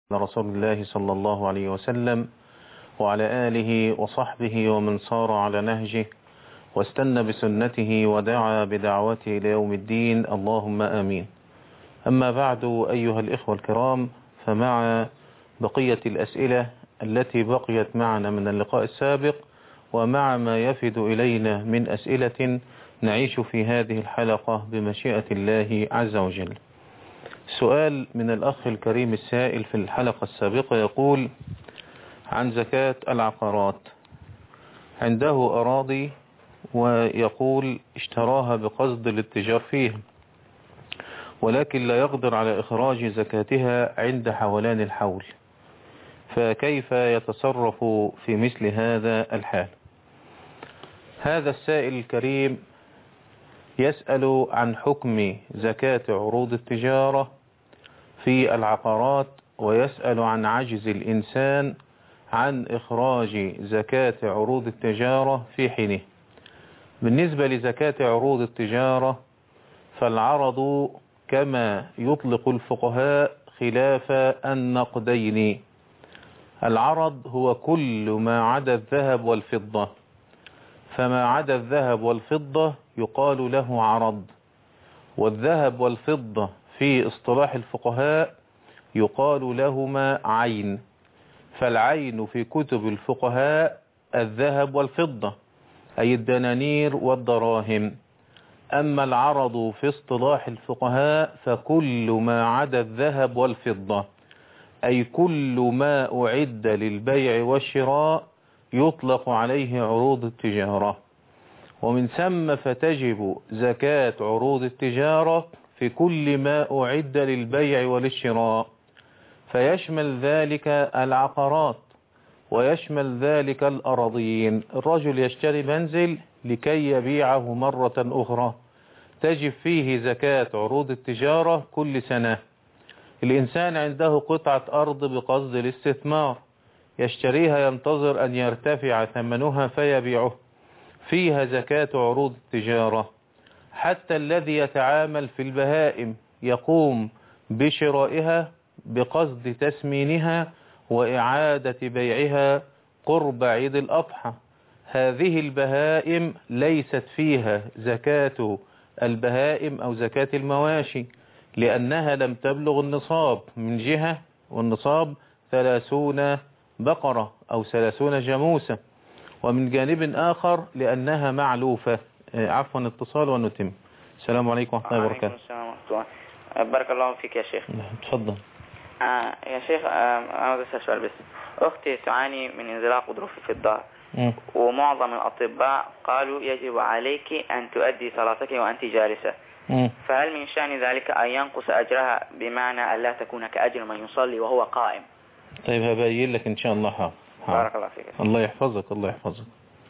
رسول الله صلى الله عليه وسلم وعلى آله وصحبه ومن صار على نهجه واستنى بسنته ودعا بدعوته ليوم الدين، اللهم آمين. أما بعد، أيها الإخوة الكرام، فمع بقية الأسئلة التي بقيت معنا من اللقاء السابق ومع ما يفد إلينا من أسئلة نعيش في هذه الحلقة بمشيئة الله عز وجل. سؤال من الأخ الكريم السائل في الحلقة السابقة يقول عن زكاة العقارات. عنده أراضي ويقول اشتراها بقصد الاتجار فيها، ولكن لا يقدر على إخراج زكاتها عند حولان الحول، فكيف يتصرف في مثل هذا الحال؟ هذا السائل الكريم يسأل عن حكم زكاة عروض التجارة في العقارات، ويسأل عن عجز الإنسان عن إخراج زكاة عروض التجارة في حينه. بالنسبة لزكاة عروض التجارة فالعرض كما يطلق الفقهاء خلاف النقدين. العرض هو كل ما عدا الذهب والفضة، فما عدا الذهب والفضة يقال له عرض، والذهب والفضة في اصطلاح الفقهاء يقال لهما عين. فالعين في كتب الفقهاء الذهب والفضة، أي الدنانير والدراهم. أما العرض في اصطلاح الفقهاء فكل ما عدا الذهب والفضة، أي كل ما أعد للبيع والشراء يطلق عليه عروض التجارة. ومن ثم فتجب زكاة عروض التجارة في كل ما أعد للبيع وللشراء، فيشمل ذلك العقارات ويشمل ذلك الأراضين. الرجل يشتري منزل لكي يبيعه مرة أخرى، تجب فيه زكاة عروض التجارة كل سنة. الإنسان عنده قطعة أرض بقصد الاستثمار، يشتريها ينتظر أن يرتفع ثمنها فيبيعه، فيها زكاة عروض التجارة. حتى الذي يتعامل في البهائم يقوم بشرائها بقصد تسمينها وإعادة بيعها قرب عيد الأضحى، هذه البهائم ليست فيها زكاة البهائم أو زكاة المواشي، لأنها لم تبلغ النصاب من جهة، والنصاب 30 بقرة أو 30 جاموسة، ومن جانب آخر لأنها معلوفة. عفوا اتصال ونتم. السلام عليكم ورحمة الله وبركاته. السلام ورحمة الله. بارك الله فيك يا شيخ. تفضل. يا شيخ، أنا بس سؤال بس. أختي تعاني من انزلاق غضروف في الظهر، ومعظم الأطباء قالوا يجب عليك أن تؤدي صلاتك وأنت جالسة، فهل من شأن ذلك أن ينقص أجرها بمعنى أن لا تكون كأجر من يصلي وهو قائم؟ طيب هبين لك إن شاء الله. حاضر. بارك الله فيك. الله يحفظك، الله يحفظك.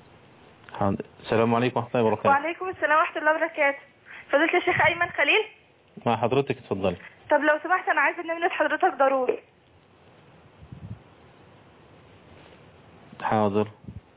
السلام عليكم ورحمة الله وبركاته. وعليكم السلام ورحمة الله وبركاته. فضيلة الشيخ أيمن خليل. مع حضرتك، اتفضلي. طب لو سمحت أنا عايزة نمرة حضرتك ضروري. حاضر.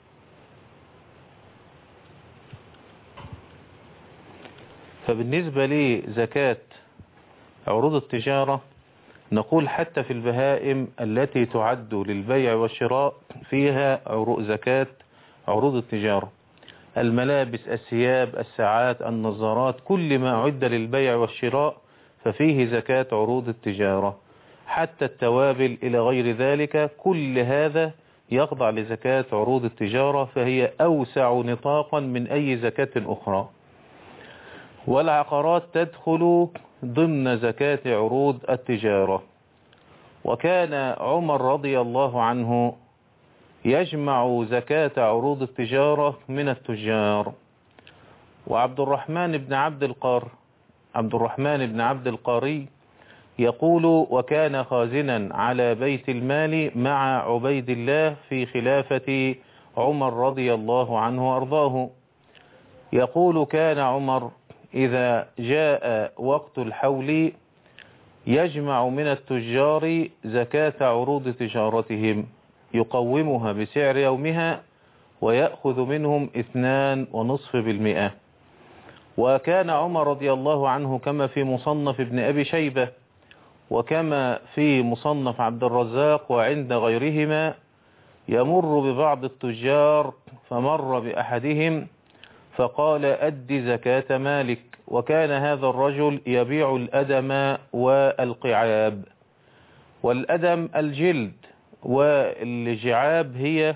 فبالنسبة لزكاة عروض التجارة نقول حتى في البهائم التي تعد للبيع والشراء فيها زكاة عروض التجارة. الملابس، الثياب، الساعات، النظارات، كل ما أعد للبيع والشراء ففيه زكاة عروض التجارة. حتى التوابل إلى غير ذلك، كل هذا يخضع لزكاة عروض التجارة، فهي أوسع نطاقا من أي زكاة أخرى. والعقارات تدخل ضمن زكاة عروض التجارة. وكان عمر رضي الله عنه يجمع زكاة عروض التجارة من التجار. وعبد الرحمن بن عبد القاري يقول وكان خازنا على بيت المال مع عبيد الله في خلافة عمر رضي الله عنه وأرضاه. يقول كان عمر إذا جاء وقت الحول يجمع من التجار زكاة عروض تجارتهم، يقومها بسعر يومها ويأخذ منهم 2.5%. وكان عمر رضي الله عنه كما في مصنف ابن أبي شيبة وكما في مصنف عبد الرزاق وعند غيرهما يمر ببعض التجار فمر بأحدهم فقال أد زكاة مالك، وكان هذا الرجل يبيع الأدم والقعاب، والأدم الجلد والجعاب هي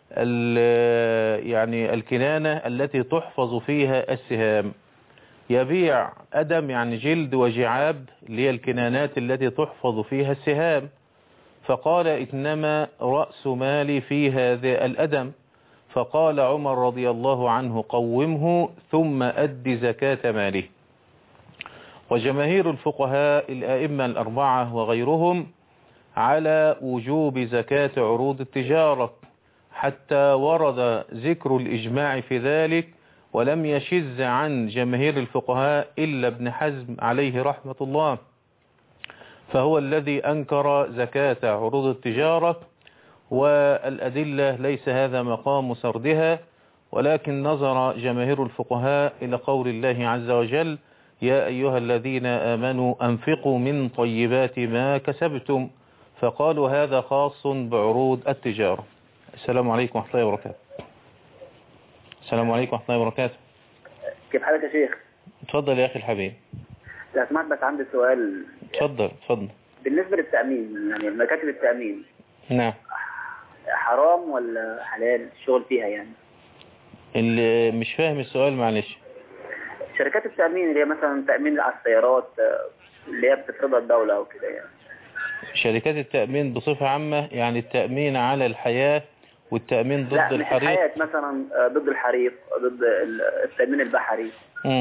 يعني الكنانة التي تحفظ فيها السهام. يبيع أدم يعني جلد، وجعاب اللي هي الكنانات التي تحفظ فيها السهام. فقال إنما رأس مالي في هذا الأدم. فقال عمر رضي الله عنه قومه ثم أد زكاة ماله. وجماهير الفقهاء الأئمة الأربعة وغيرهم على وجوب زكاة عروض التجارة، حتى ورد ذكر الإجماع في ذلك، ولم يشذ عن جماهير الفقهاء إلا ابن حزم عليه رحمة الله، فهو الذي أنكر زكاة عروض التجارة. والأدلة ليس هذا مقام سردها، ولكن نظر جماهير الفقهاء إلى قول الله عز وجل يا أيها الذين آمنوا أنفقوا من طيبات ما كسبتم، فقالوا هذا خاص بعروض التجارة. السلام عليكم ورحمة الله وبركاته. السلام عليكم ورحمة الله وبركاته. كيف حالك يا شيخ؟ اتفضل يا أخي الحبيب. لو سمحت بس عندي سؤال. اتفضل. بالنسبة للتأمين، يعني مكاتب التأمين، نعم، حرام ولا حلال الشغل فيها يعني؟ اللي مش فاهم السؤال معلش. شركات التأمين اللي هي مثلا تأمين على السيارات اللي هي بتفرضها الدولة أو كده يعني. شركات التأمين بصفة عامة، يعني التأمين على الحياة والتأمين ضد لا الحريق. لا، مش الحياة، مثلا ضد الحريق، ضد التأمين البحري،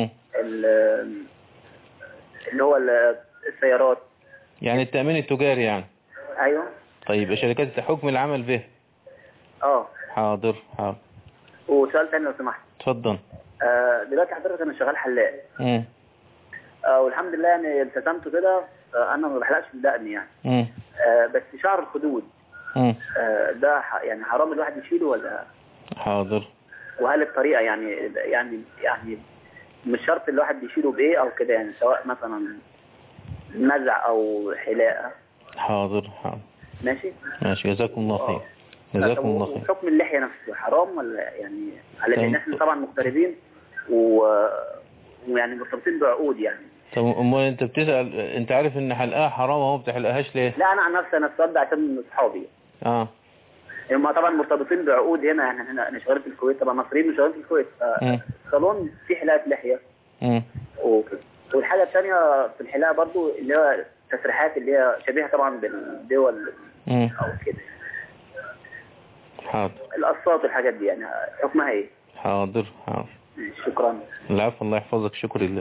اللي هو السيارات، يعني التأمين التجاري يعني. ايوه. طيب شركات حكم العمل به. حاضر. وسؤال تاني لو سمحت. اتفضل. دلوقتي حضرتك انا شغال حلاق. والحمد لله يعني التزمت كده. انا ما بحلقش من دقني يعني. بس شعر الخدود ده يعني حرام الواحد يشيله ولا؟ حاضر. وهل الطريقه يعني مش شرط الواحد يشيله بايه او كده يعني، سواء مثلا نزع او حلاقه. حاضر. ماشي جزاكم الله خير. جزاكم الله خير. حكم اللحيه نفسه حرام ولا يعني؟ على ان احنا طبعا مغتربين ويعني مرتبطين بعقود يعني. طب امال انت بتسأل، انت عارف ان حلقها حرام وما بتحلقهاش ليه؟ لا انا عن نفسي انا السؤال ده عشان اصحابي. هم طبعا مرتبطين بعقود هنا، انا شغال في الكويت، طبعا مصريين شغالين في الكويت، فالصالون في حلاقه لحيه وكده. والحاجه الثانيه في الحلاقه برضو اللي هو التسريحات اللي هي شبيهه طبعا بالدول او كده. حاضر. القصات والحاجات دي يعني حكمها ايه؟ حاضر. شكرا. العفو، الله يحفظك. شكر لله.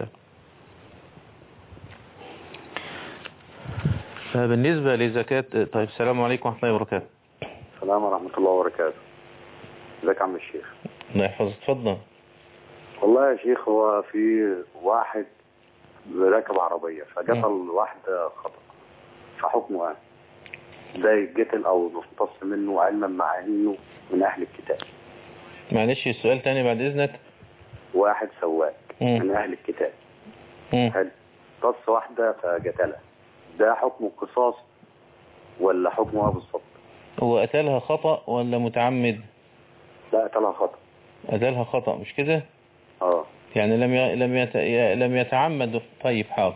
فبالنسبة لزكاة، طيب السلام عليكم ورحمة الله وبركاته. السلام ورحمة الله وبركاته. ازيك يا عم الشيخ؟ الله يحفظك. اتفضل. والله يا شيخ، هو في واحد راكب عربية فقتل واحدة خطأ، فحكمه ايه؟ ده يتقتل او نقتص منه علما مع انه من اهل الكتاب؟ معلش السؤال تاني بعد اذنك. واحد سواق من اهل الكتاب هل قص واحدة فقتلها، ده حكمه قصاص ولا حكمه ايه بالظبط؟ هو قتلها خطأ ولا متعمد؟ لا قتلها خطأ. قتلها خطأ مش كده؟ يعني لم يتعمد. طيب حاضر.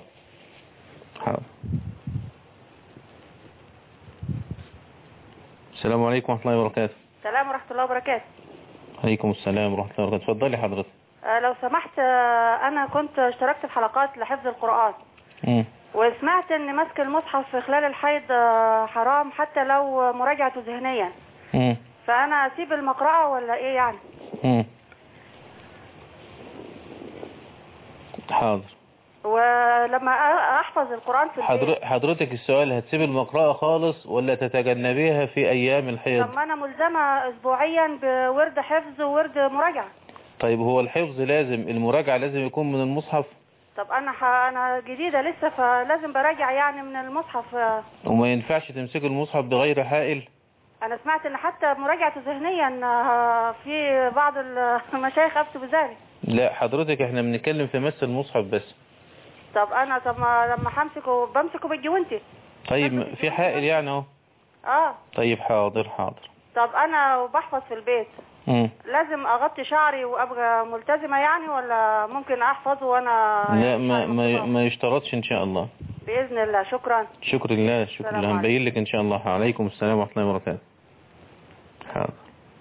السلام عليكم ورحمة الله وبركاته. السلام ورحمة الله وبركاته. عليكم السلام ورحمة الله وبركاته. اتفضلي حضرتك. لو سمحت، أنا كنت اشتركت في حلقات لحفظ القرآن. وسمعت ان مسك المصحف في خلال الحيض حرام حتى لو مراجعته ذهنيا. فانا اسيب المقرأة ولا ايه يعني؟ حاضر. ولما احفظ القرآن في البيت حضرتك السؤال هتسيب المقرأة خالص ولا تتجنبيها في ايام الحيض؟ طب انا ملزمة اسبوعيا بورد حفظ وورد مراجعة. طيب هو الحفظ لازم، المراجعة لازم يكون من المصحف؟ طب انا جديدة لسه فلازم براجع يعني من المصحف. وما ينفعش تمسك المصحف بغير حائل؟ انا سمعت ان حتى مراجعته ذهنيا في بعض المشايخ افتوا بذلك. لا حضرتك احنا بنتكلم في مس المصحف بس. طب لما همسكه بمسكه بالجوانتي. طيب في حائل يعني اهو. طيب حاضر. طب انا بحفظ في البيت لازم اغطي شعري وابقى ملتزمة يعني، ولا ممكن احفظه وانا لا ما يشترطش ان شاء الله بإذن الله. شكرا لله. هنبين لك ان شاء الله. عليكم السلام ورحمة الله وبركاته. حاضر.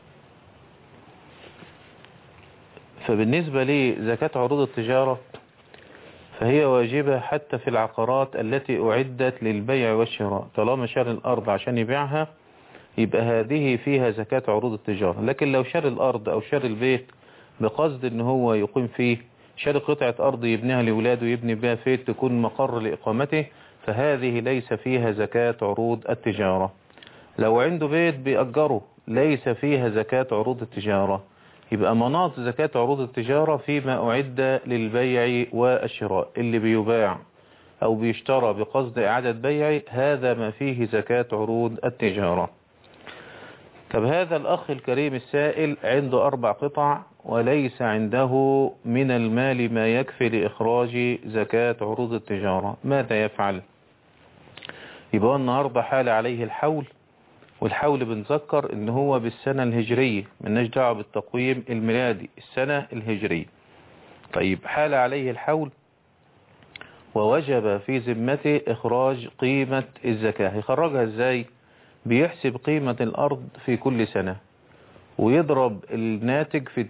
فبالنسبة لزكاة عروض التجارة فهي واجبة حتى في العقارات التي أعدت للبيع والشراء. طالما شار الأرض عشان يبيعها يبقى هذه فيها زكاة عروض التجارة. لكن لو شار الأرض أو شار البيت بقصد ان هو يقيم فيه، شار قطعة أرض يبنيها لولاده ويبني بها بيت تكون مقر لإقامته، فهذه ليس فيها زكاة عروض التجارة. لو عنده بيت بيأجره ليس فيها زكاة عروض التجارة. يبقى مناط زكاة عروض التجارة فيما أعد للبيع والشراء، اللي بيباع أو بيشترى بقصد إعادة بيع، هذا ما فيه زكاة عروض التجارة. طب هذا الأخ الكريم السائل عنده 4 قطع وليس عنده من المال ما يكفي لإخراج زكاة عروض التجارة، ماذا يفعل؟ يبقى النهاردة حال عليه الحول، والحول بنذكر ان هو بالسنة الهجرية، ملناش دعوة بالتقويم الميلادي، السنة الهجرية. طيب حال عليه الحول ووجب في ذمته إخراج قيمة الزكاة. يخرجها ازاي؟ بيحسب قيمة الأرض في كل سنة ويضرب الناتج في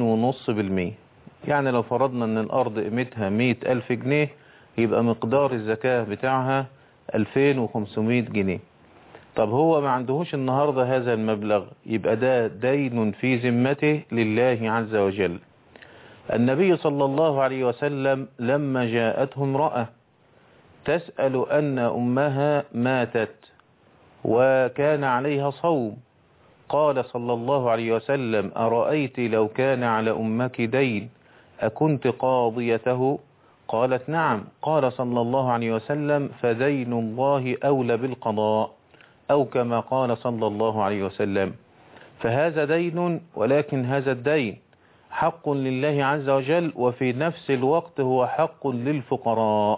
2.5%. يعني لو فرضنا ان الأرض قيمتها 100,000 جنيه يبقى مقدار الزكاة بتاعها 2500 جنيه. طب هو ما عندهوش النهاردة هذا المبلغ، يبقى ده دين في ذمته لله عز وجل. النبي صلى الله عليه وسلم لما جاءته امرأة تسأل أن أمها ماتت وكان عليها صوم، قال صلى الله عليه وسلم: أرأيت لو كان على أمك دين أكنت قاضيته؟ قالت: نعم. قال صلى الله عليه وسلم: فدين الله أولى بالقضاء، أو كما قال صلى الله عليه وسلم. فهذا دين، ولكن هذا الدين حق لله عز وجل، وفي نفس الوقت هو حق للفقراء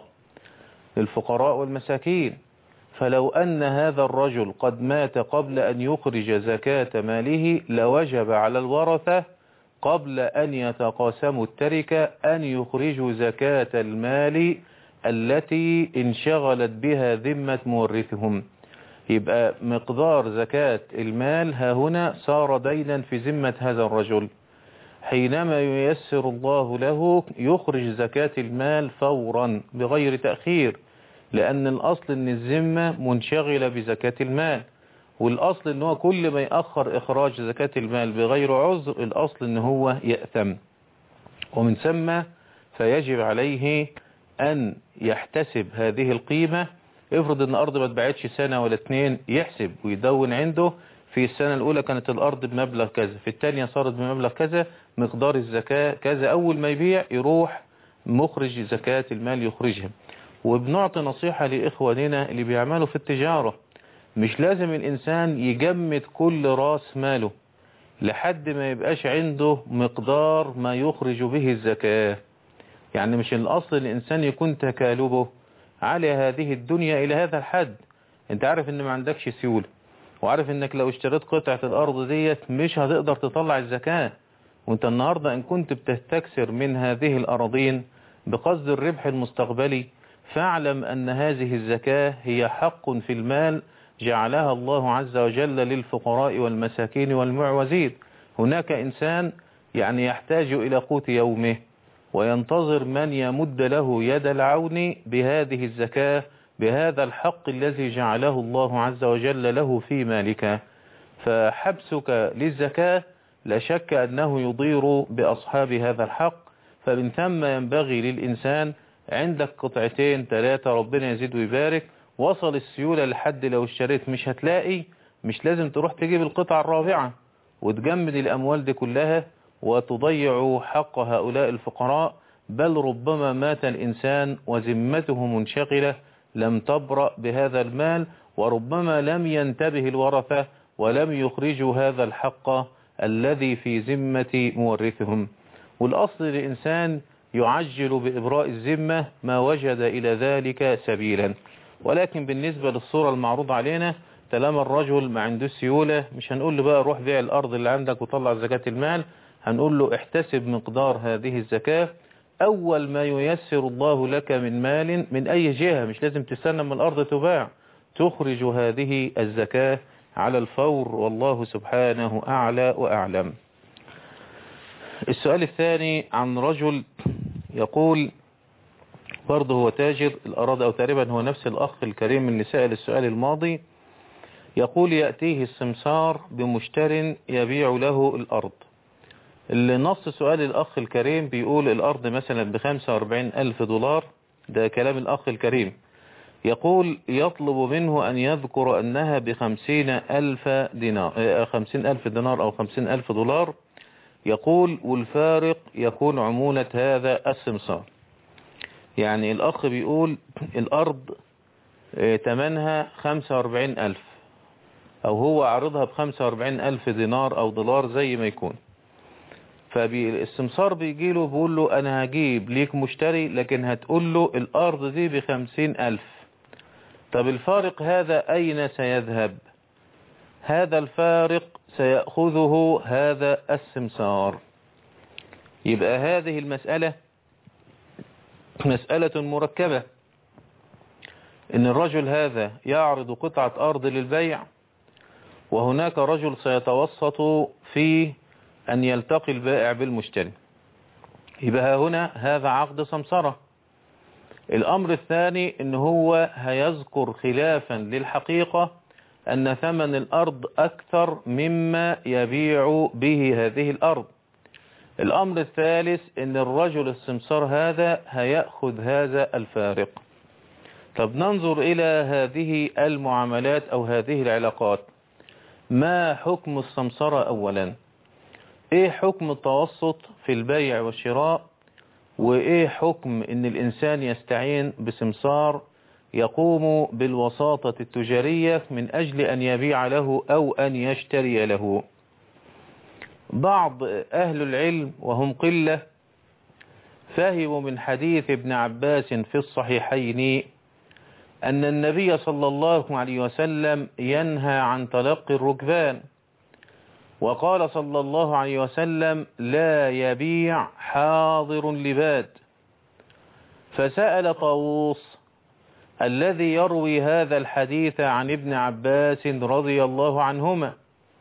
والمساكين. فلو أن هذا الرجل قد مات قبل أن يخرج زكاة ماله لوجب على الورثة قبل أن يتقاسموا التركة أن يخرجوا زكاة المال التي انشغلت بها ذمة مورثهم. يبقى مقدار زكاة المال ها هنا صار دينا في ذمة هذا الرجل. حينما ييسر الله له يخرج زكاة المال فورا بغير تأخير، لأن الأصل أن الذمة منشغلة بزكاة المال، والأصل أنه كل ما يأخر إخراج زكاة المال بغير عذر الأصل أنه هو يأثم. ومن ثم فيجب عليه أن يحتسب هذه القيمة. افرض ان الارض ما اتباعتش سنة ولا 2، يحسب ويدون عنده في السنة الاولى كانت الارض بمبلغ كذا، في الثانية صارت بمبلغ كذا، مقدار الزكاة كذا. اول ما يبيع يروح مخرج زكاة المال يخرجها. وبنعطي نصيحة لإخواننا اللي بيعملوا في التجارة، مش لازم الإنسان يجمد كل راس ماله لحد ما يبقاش عنده مقدار ما يخرج به الزكاة. يعني مش الأصل الإنسان يكون تكالبه على هذه الدنيا إلى هذا الحد. انت عارف ان ما عندكش سيولة، وعارف انك لو اشتريت قطعة الأرض ديت مش هتقدر تطلع الزكاة، وانت النهاردة ان كنت بتستكثر من هذه الأراضين بقصد الربح المستقبلي، فاعلم أن هذه الزكاة هي حق في المال جعلها الله عز وجل للفقراء والمساكين والمعوزين. هناك إنسان يعني يحتاج إلى قوت يومه وينتظر من يمد له يد العون بهذه الزكاة، بهذا الحق الذي جعله الله عز وجل له في مالك. فحبسك للزكاة لا شك أنه يضير بأصحاب هذا الحق. فمن ثم ينبغي للإنسان عندك 2 3 ربنا يزيد ويبارك، وصل السيولة لحد لو اشتريت مش هتلاقي، مش لازم تروح تجيب القطعة الرابعة وتجمد الأموال دي كلها وتضيع حق هؤلاء الفقراء، بل ربما مات الإنسان وذمته منشغلة لم تبرأ بهذا المال، وربما لم ينتبه الورثة ولم يخرجوا هذا الحق الذي في ذمة مورثهم. والأصل للإنسان يعجل بإبراء الذمة ما وجد إلى ذلك سبيلا. ولكن بالنسبة للصورة المعروضة علينا طالما الرجل ما عنده سيولة مش هنقول له بقى روح بيع الأرض اللي عندك وطلع زكاة المال، هنقول له احتسب مقدار هذه الزكاة أول ما ييسر الله لك من مال من أي جهة، مش لازم تستنى من الأرض تباع، تخرج هذه الزكاة على الفور، والله سبحانه أعلى وأعلم. السؤال الثاني عن رجل يقول برضه هو تاجر الأراضي أو تقريبا هو نفس الأخ الكريم اللي سأل السؤال الماضي، يقول يأتيه السمسار بمشتر يبيع له الأرض. النص سؤال الأخ الكريم بيقول الأرض مثلا $45,000، ده كلام الأخ الكريم. يقول يطلب منه أن يذكر أنها ب50,000 دينار، 50,000 دينار أو $50,000. يقول والفارق يكون عمولة هذا السمسار. يعني الأخ بيقول الأرض تمنها 45,000 أو هو عرضها ب45,000 دينار أو دولار زي ما يكون، فالسمسار بيجيله بيقول له أنا هجيب ليك مشتري لكن هتقول له الأرض دي ب50,000. طب الفارق هذا أين سيذهب؟ هذا الفارق سيأخذه هذا السمسار. يبقى هذه المسألة مسألة مركبة، إن الرجل هذا يعرض قطعة أرض للبيع وهناك رجل سيتوسط في أن يلتقي البائع بالمشتري، يبقى هنا هذا عقد سمسرة. الأمر الثاني إن هو هيذكر خلافا للحقيقة أن ثمن الأرض أكثر مما يبيع به هذه الأرض. الأمر الثالث إن الرجل السمسار هذا هيأخذ هذا الفارق. طب ننظر إلى هذه المعاملات أو هذه العلاقات، ما حكم السمسرة أولا؟ إيه حكم التوسط في البيع والشراء؟ وإيه حكم إن الإنسان يستعين بسمسار يقوم بالوساطة التجارية من أجل أن يبيع له أو أن يشتري له؟ بعض أهل العلم وهم قلة فهموا من حديث ابن عباس في الصحيحين أن النبي صلى الله عليه وسلم ينهى عن تلقي الركبان، وقال صلى الله عليه وسلم لا يبيع حاضر لباد. فسأل طاووس الذي يروي هذا الحديث عن ابن عباس رضي الله عنهما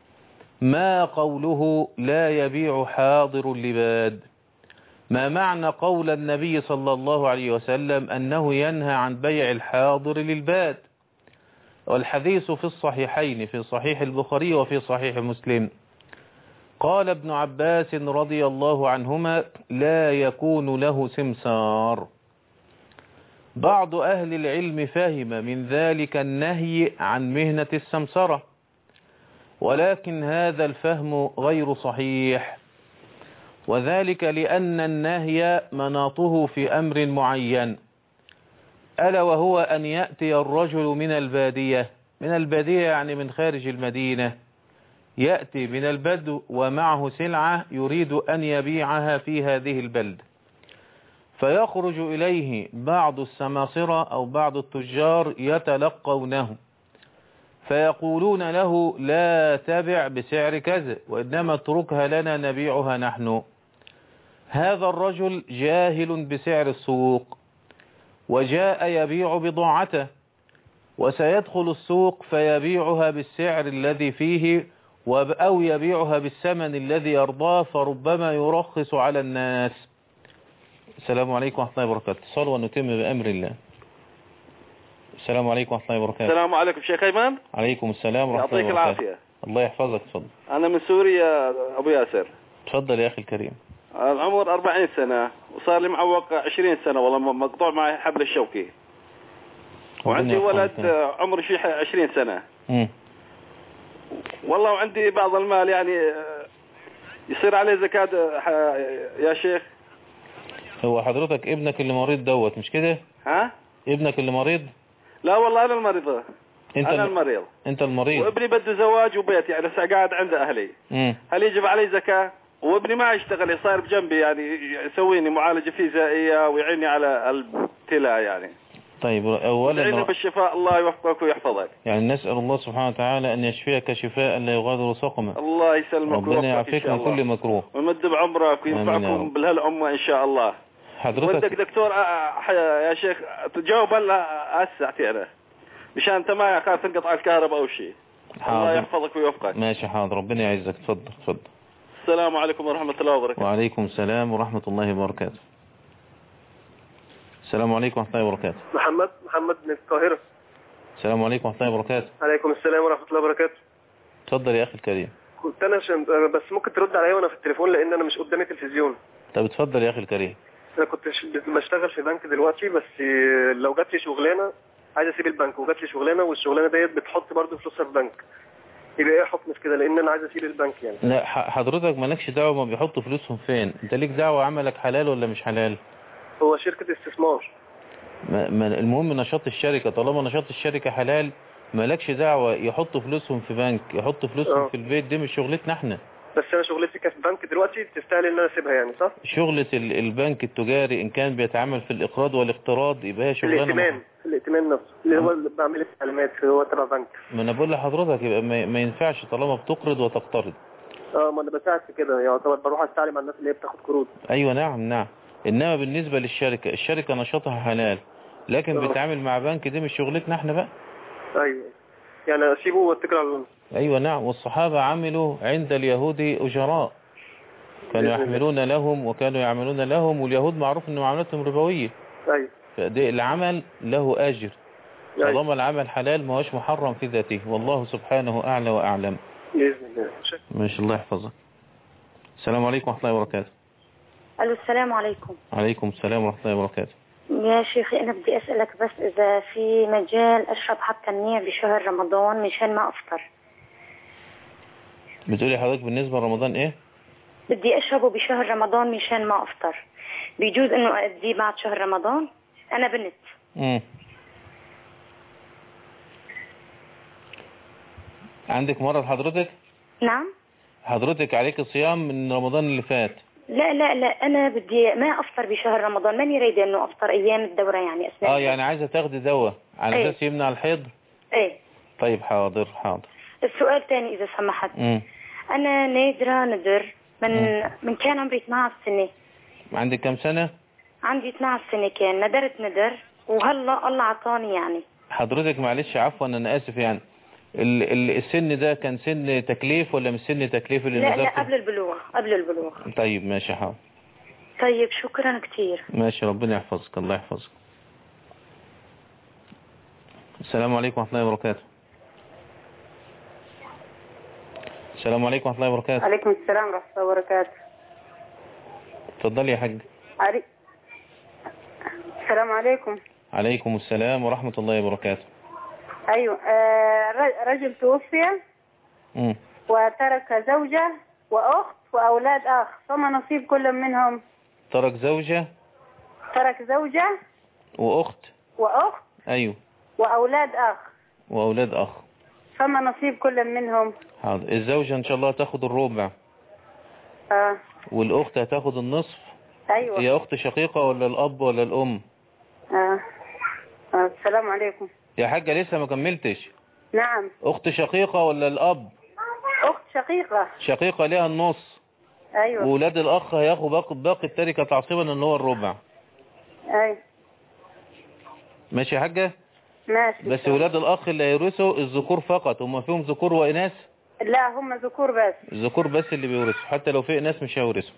ما قوله لا يبيع حاضر لباد؟ ما معنى قول النبي صلى الله عليه وسلم أنه ينهى عن بيع الحاضر للباد؟ والحديث في الصحيحين في صحيح البخاري وفي صحيح مسلم. قال ابن عباس رضي الله عنهما لا يكون له سمسار. بعض أهل العلم فهم من ذلك النهي عن مهنة السمسرة، ولكن هذا الفهم غير صحيح، وذلك لأن النهي مناطه في أمر معين، ألا وهو أن يأتي الرجل من البادية يعني من خارج المدينة، يأتي من البدو ومعه سلعة يريد أن يبيعها في هذه البلد، فيخرج إليه بعض السماسرة أو بعض التجار يتلقونه فيقولون له لا تبع بسعر كذا وإنما اتركها لنا نبيعها نحن. هذا الرجل جاهل بسعر السوق وجاء يبيع بضاعته، وسيدخل السوق فيبيعها بالسعر الذي فيه أو يبيعها بالثمن الذي يرضاه، فربما يرخص على الناس. السلام عليكم ورحمة الله وبركاته. صلوا ونتم بأمر الله. السلام عليكم ورحمة الله وبركاته. السلام عليكم شيخ أيمن. عليكم السلام ورحمة الله وبركاته. يعطيك العافية. الله يحفظك. تفضل. أنا من سوريا أبو ياسر. تفضل يا أخي الكريم. العمر 40 سنة وصار لي معوق 20 سنة، والله مقطوع معي حبل الشوكي، وعندي ولد عمره شيء 20 سنة. والله وعندي بعض المال يعني يصير عليه زكاة يا شيخ. هو حضرتك ابنك اللي مريض دوت مش كده؟ ها؟ ابنك اللي مريض؟ لا والله أنا المريض. أنا المريض. أنت المريض. وابني بده زواج وبيت، يعني لسه قاعد عند أهلي. هل يجب علي زكاة؟ وابني ما يشتغل، صاير بجنبي يعني يسويني معالجة فيزيائية ويعيني على الابتلاء يعني. طيب أولا بالشفاء الله يوفقك ويحفظك. يعني نسأل الله سبحانه وتعالى أن يشفيك شفاء لا يغادر سقما. الله يسلمك ربنا يعافيك من كل مكروه ويمد بعمرك وينفعكم بهالأمة إن شاء الله. حضرتك ودك دكتور يا شيخ تجاوب هلا هسه أنا مشان أنت ما خاف تنقطع الكهرباء أو شيء. الله يحفظك ويوفقك. ماشي حاضر ربنا يعزك. تفضل. السلام عليكم ورحمة الله وبركاته. وعليكم السلام ورحمة الله وبركاته. السلام عليكم ورحمة الله وبركاته. محمد من القاهرة. السلام عليكم ورحمة الله وبركاته. عليكم السلام ورحمة الله وبركاته. اتفضل يا أخي الكريم. كنت أنا بس ممكن ترد عليا وأنا في التليفون لأن أنا مش قدامي تلفزيون. طب اتفضل يا أخي الكريم. أنا كنت بشتغل في بنك دلوقتي بس لو جات لي شغلانة عايز أسيب البنك وجات لي شغلانة والشغلانة ديت بتحط برضه فلوسها في بنك يبقى إيه حكم في كده لأن أنا عايز أسيب البنك يعني؟ لا حضرتك مالكش دعوة ما بيحطوا فلوسهم فين. أنت ليك دعوة عملك حلال ولا مش حلال؟ هو شركة استثمار. المهم نشاط الشركة. طالما نشاط الشركة حلال مالكش دعوة يحطوا فلوسهم في بنك يحطوا فلوسهم في البيت. دي مش شغلتنا احنا. بس انا شغلتي كاس بنك دلوقتي تستاهل ان انا اسيبها يعني صح؟ شغلة البنك التجاري ان كان بيتعامل في الاقراض والاقتراض يبقى هي شغلانه الائتمان نفسه اللي هو بعمل التعليمات هو تبع بنك. ما انا بقول لحضرتك يبقى ما ينفعش طالما بتقرض وتقترض. ما انا بساعد في كده يعتبر بروح استعلم على الناس اللي هي بتاخد قروض. ايوه نعم. انما بالنسبة للشركة الشركة نشاطها حلال لكن بتعامل مع بنك دي مش شغلتنا احنا بقى. ايوه يعني اسيبه واتكل على الله. ايوه نعم. والصحابة عملوا عند اليهود اجراء كانوا يحملون لهم وكانوا يعملون لهم واليهود معروف ان معاملتهم ربوية. ايوه فده العمل له اجر طالما العمل حلال ما هوش محرم في ذاته والله سبحانه اعلى واعلم. باذن الله. ماشي الله يحفظك. السلام عليكم ورحمة الله وبركاته. الو السلام عليكم. عليكم السلام ورحمة الله وبركاته. يا شيخي أنا بدي أسألك بس إذا في مجال أشرب حتى النية بشهر رمضان مشان ما أفطر. بتقولي حضرتك بالنسبة لرمضان إيه؟ بدي أشربه بشهر رمضان مشان ما أفطر. بيجوز إنه أديه بعد شهر رمضان؟ أنا بنت. عندك مرض حضرتك؟ نعم. حضرتك عليك الصيام من رمضان اللي فات؟ لا أنا بدي ما أفطر بشهر رمضان ماني رايدة إنه أفطر أيام الدورة يعني أثناء. يعني عايزة تاخدي دواء على أساس يمنع الحيض؟ إيه. طيب حاضر. السؤال تاني إذا سمحت. أنا نادرة ندر من كان عمري 12 سنة. عندك كم سنة؟ عندي 12 سنة كان ندرت ندر وهلا الله عطاني يعني. حضرتك معلش عفوا أنا آسف يعني السن ده كان سن تكليف ولا مش سن تكليف اللي لا قبل البلوغ. طيب ماشي حاضر. طيب شكرا كتير. ماشي ربنا يحفظك. الله يحفظك. السلام عليكم ورحمة الله وبركاته. السلام عليكم ورحمة الله وبركاته. عليكم السلام ورحمة الله وبركاته. اتفضلي يا حاج. السلام عليكم. عليكم السلام ورحمة الله وبركاته. أيوة رجل توفي وترك زوجة وأخت وأولاد أخ فما نصيب كل منهم؟ ترك زوجة وأخت أيوة وأولاد أخ فما نصيب كل منهم؟ حاضر. الزوجة إن شاء الله تاخد الربع والأخت هتاخد النصف. أيوة. هي أخت شقيقة ولا الأب ولا الأم؟ السلام عليكم يا حاجة لسه ما كملتش. نعم. أخت شقيقة ولا الأب؟ أخت شقيقة ليها النص. أيوة. وولاد الأخ هياخدوا باقي التركة تعصيبا اللي هو الربع. أيوة. ماشي يا حاجة؟ ماشي. بس ولاد الأخ اللي هيورثوا الذكور فقط. هم فيهم ذكور وإناث؟ لا هم ذكور بس. ذكور بس اللي بيورثوا حتى لو في إناث مش هيورثوا.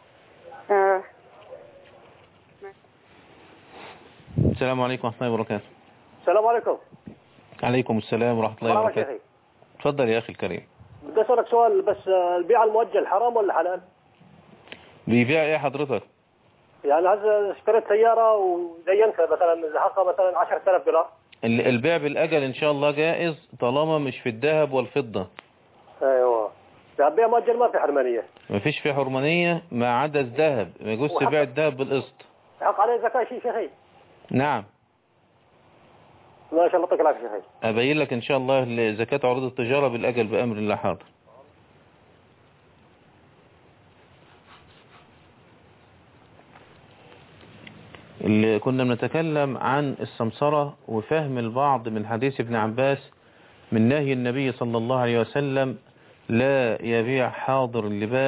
السلام عليكم ورحمة الله وبركاته. السلام عليكم. عليكم السلام ورحمة الله وبركاته. اتفضل يا أخي الكريم. بدي أسألك سؤال بس البيع المؤجل حرام ولا حلال؟ بيبيع ايه حضرتك؟ يعني اشتريت سيارة ودينتها مثلا حقها مثلا 10,000 دولار. البيع بالأجل إن شاء الله جائز طالما مش في الذهب والفضة. ايوه. البيع مؤجل ما في حرمانية. ما فيش في حرمانية ما عدا الذهب. ما يجوز تبيع الذهب بالقسط. حق عليه زكاة شيخي؟ نعم. ما شاء الله يعطيك العافية شيخي. أبين لك إن شاء الله زكاة عروض التجارة بالأجل بأمر الله. حاضر. اللي كنا بنتكلم عن السمسرة وفهم البعض من حديث ابن عباس من نهي النبي صلى الله عليه وسلم لا يبيع حاضر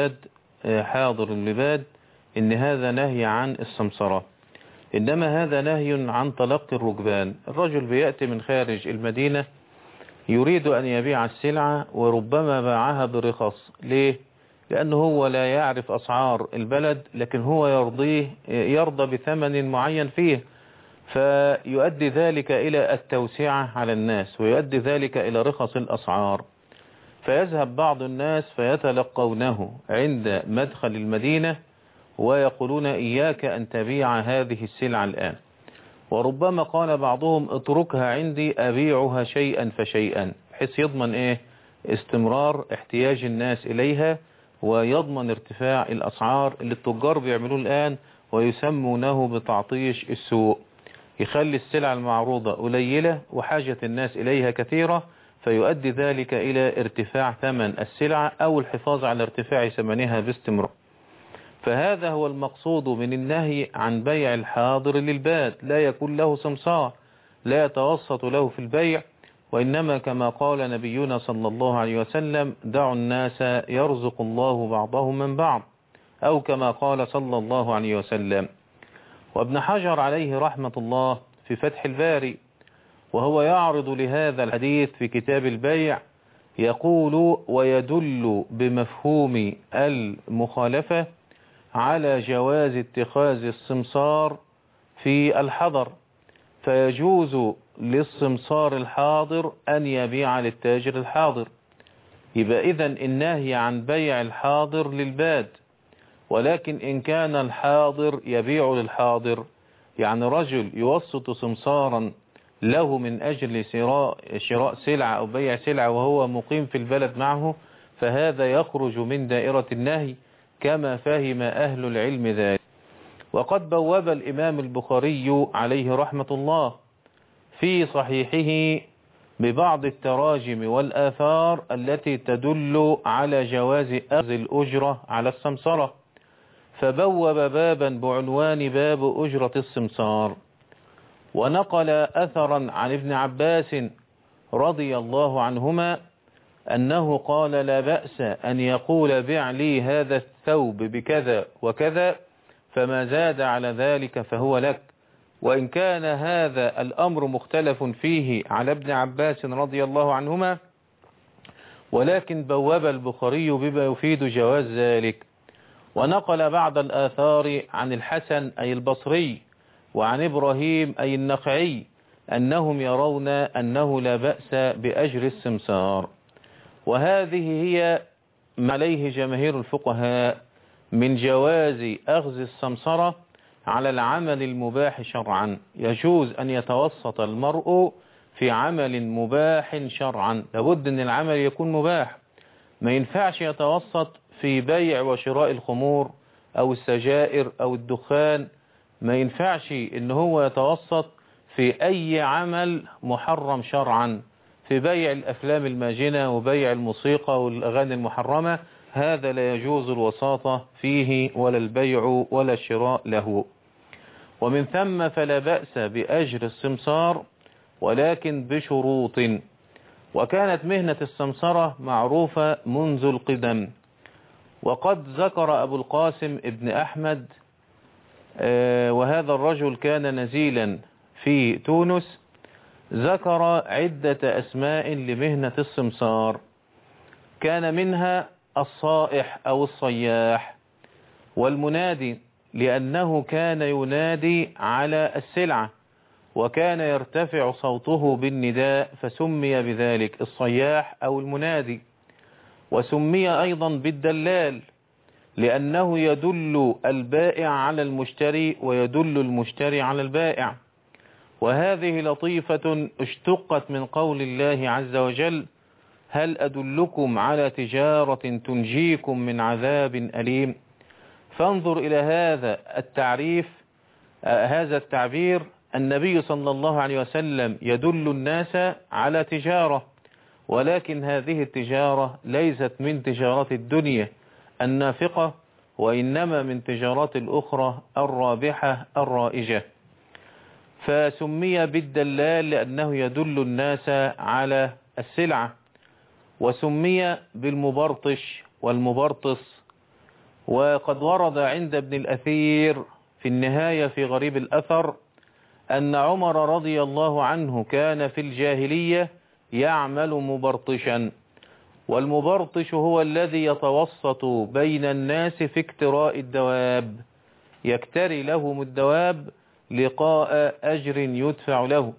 اللباد إن هذا نهي عن السمسرة، إنما هذا نهي عن تلقي الركبان. الرجل بيأتي من خارج المدينة يريد أن يبيع السلعة وربما باعها برخص. ليه؟ لأنه هو لا يعرف أسعار البلد، لكن هو يرضى بثمن معين فيه، فيؤدي ذلك إلى التوسعة على الناس ويؤدي ذلك إلى رخص الأسعار. فيذهب بعض الناس فيتلقونه عند مدخل المدينة ويقولون إياك أن تبيع هذه السلعة الآن، وربما قال بعضهم اتركها عندي أبيعها شيئا فشيئا، بحيث يضمن استمرار احتياج الناس إليها ويضمن ارتفاع الأسعار اللي التجار بيعملوه الآن ويسمونه بتعطيش السوق. يخلي السلع المعروضة قليلة وحاجة الناس إليها كثيرة، فيؤدي ذلك إلى ارتفاع ثمن السلعة أو الحفاظ على ارتفاع ثمنها باستمرار. فهذا هو المقصود من النهي عن بيع الحاضر للباد، لا يكون له سمسار، لا يتوسط له في البيع، وإنما كما قال نبينا صلى الله عليه وسلم دعوا الناس يرزق الله بعضهم من بعض، أو كما قال صلى الله عليه وسلم. وابن حجر عليه رحمة الله في فتح الباري وهو يعرض لهذا الحديث في كتاب البيع يقول ويدل بمفهوم المخالفة على جواز اتخاذ السمسار في الحضر، فيجوز للسمسار الحاضر أن يبيع للتاجر الحاضر. يبقى إذن النهي عن بيع الحاضر للباد، ولكن إن كان الحاضر يبيع للحاضر، يعني رجل يوسط سمسارا له من أجل شراء سلعة أو بيع سلعة وهو مقيم في البلد معه، فهذا يخرج من دائرة النهي كما فهم أهل العلم ذلك. وقد بوب الإمام البخاري عليه رحمة الله في صحيحه ببعض التراجم والآثار التي تدل على جواز أخذ الأجرة على السمسرة، فبوب بابا بعنوان باب أجرة السمسار، ونقل أثرا عن ابن عباس رضي الله عنهما أنه قال لا بأس أن يقول بع لي هذا الثوب بكذا وكذا، فما زاد على ذلك فهو لك. وإن كان هذا الأمر مختلف فيه على ابن عباس رضي الله عنهما، ولكن بواب البخاري بما يفيد جواز ذلك. ونقل بعض الآثار عن الحسن أي البصري وعن إبراهيم أي النخعي أنهم يرون أنه لا بأس بأجر السمسار. وهذه هي ما عليه جماهير الفقهاء من جواز أخذ السمسرة على العمل المباح شرعا. يجوز أن يتوسط المرء في عمل مباح شرعا، لابد أن العمل يكون مباح، ما ينفعش يتوسط في بيع وشراء الخمور أو السجائر أو الدخان، ما ينفعش أن هو يتوسط في أي عمل محرم شرعا، في بيع الأفلام الماجنة وبيع الموسيقى والأغاني المحرمة، هذا لا يجوز الوساطة فيه ولا البيع ولا الشراء له. ومن ثم فلا بأس بأجر السمسار، ولكن بشروط. وكانت مهنة السمسرة معروفة منذ القدم، وقد ذكر أبو القاسم ابن أحمد وهذا الرجل كان نزيلا في تونس، ذكر عدة أسماء لمهنة السمسار، كان منها الصائح أو الصياح، والمنادي لأنه كان ينادي على السلعة وكان يرتفع صوته بالنداء فسمي بذلك الصياح أو المنادي. وسمي أيضا بالدلال لأنه يدل البائع على المشتري ويدل المشتري على البائع. وهذه لطيفة اشتقت من قول الله عز وجل هل أدلكم على تجارة تنجيكم من عذاب أليم. فانظر إلى هذا التعريف، هذا التعبير، النبي صلى الله عليه وسلم يدل الناس على تجارة، ولكن هذه التجارة ليست من تجارات الدنيا النافقة، وإنما من تجارات الأخرى الرابحة الرائجة. فسمي بالدلال لأنه يدل الناس على السلعة، وسمي بالمبرطش والمبرطس. وقد ورد عند ابن الأثير في النهاية في غريب الأثر أن عمر رضي الله عنه كان في الجاهلية يعمل مبرطشا، والمبرطش هو الذي يتوسط بين الناس في اكتراء الدواب، يكتري لهم الدواب لقاء أجر يدفع له.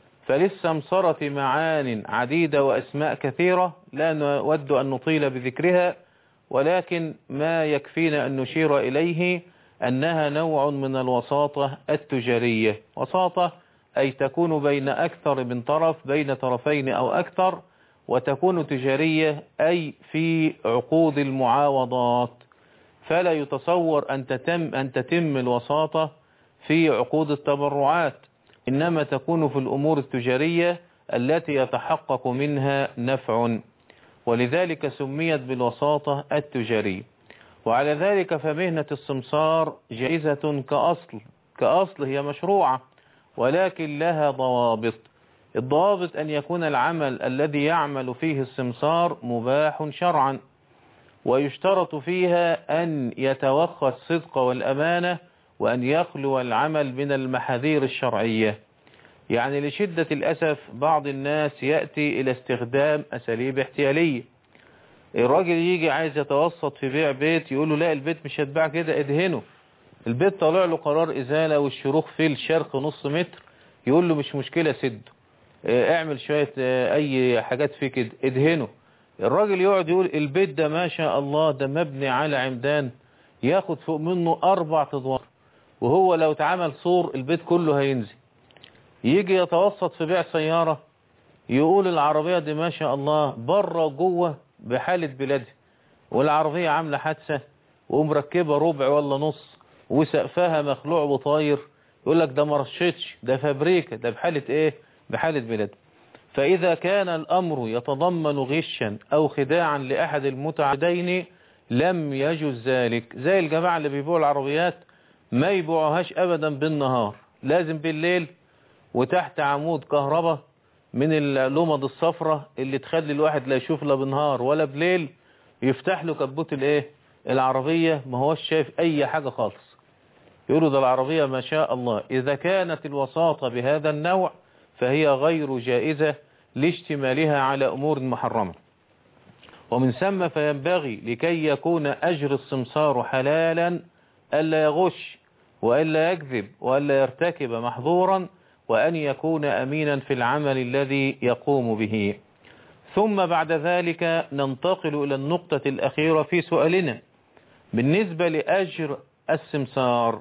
فللسمسرة معان عديدة وأسماء كثيرة لا نود أن نطيل بذكرها، ولكن ما يكفينا أن نشير إليه أنها نوع من الوساطة التجارية. وساطة أي تكون بين أكثر من طرف، بين طرفين أو أكثر، وتكون تجارية أي في عقود المعاوضات. فلا يتصور أن تتم الوساطة في عقود التبرعات، إنما تكون في الأمور التجارية التي يتحقق منها نفع، ولذلك سميت بالوساطة التجارية. وعلى ذلك فمهنة السمسار جائزة كأصل هي مشروعة، ولكن لها ضوابط. الضوابط أن يكون العمل الذي يعمل فيه السمسار مباح شرعا، ويشترط فيها أن يتوخى الصدق والأمانة، وأن يخلو العمل من المحاذير الشرعية. يعني لشدة الأسف بعض الناس يأتي إلى استخدام أساليب احتيالية. الراجل يجي عايز يتوسط في بيع بيت، يقول له لا البيت مش هتباع كده، ادهنه. البيت طلع له قرار إزالة والشروخ فيه الشرخ نص متر، يقول له مش مشكلة سده، اعمل شوية أي حاجات فيه كده، ادهنه. الراجل يقعد يقول البيت ده ما شاء الله ده مبني على عمدان ياخد فوق منه 4 أدوار، وهو لو اتعمل سور البيت كله هينزل. يجي يتوسط في بيع سيارة، يقول العربية دي ما شاء الله بره وجوه بحالة بلادها، والعربية عاملة حادثة ومركبة ربع ولا نص وسقفها مخلوع وطاير، يقول لك ده مرشتش، ده فابريكا، ده بحالة ايه؟ بحالة بلاد. فإذا كان الأمر يتضمن غشا أو خداعا لأحد المتعدين لم يجوز ذلك. زي الجماعة اللي بيبيعوا العربيات ما يبيعوهاش أبدا بالنهار، لازم بالليل وتحت عمود كهرباء من اللمض الصفرة اللي تخلي الواحد لا يشوف لا بالنهار ولا بليل، يفتح له كبوت الايه العربية ما هوش شايف أي حاجة خالص، يقولوا ده العربية ما شاء الله. إذا كانت الوساطة بهذا النوع فهي غير جائزة لاشتمالها على أمور محرمة. ومن ثم فينبغي لكي يكون أجر السمسار حلالا ألا يغش وألا يكذب وألا يرتكب محظورا، وأن يكون أمينا في العمل الذي يقوم به. ثم بعد ذلك ننتقل إلى النقطة الأخيرة في سؤالنا بالنسبة لأجر السمسار.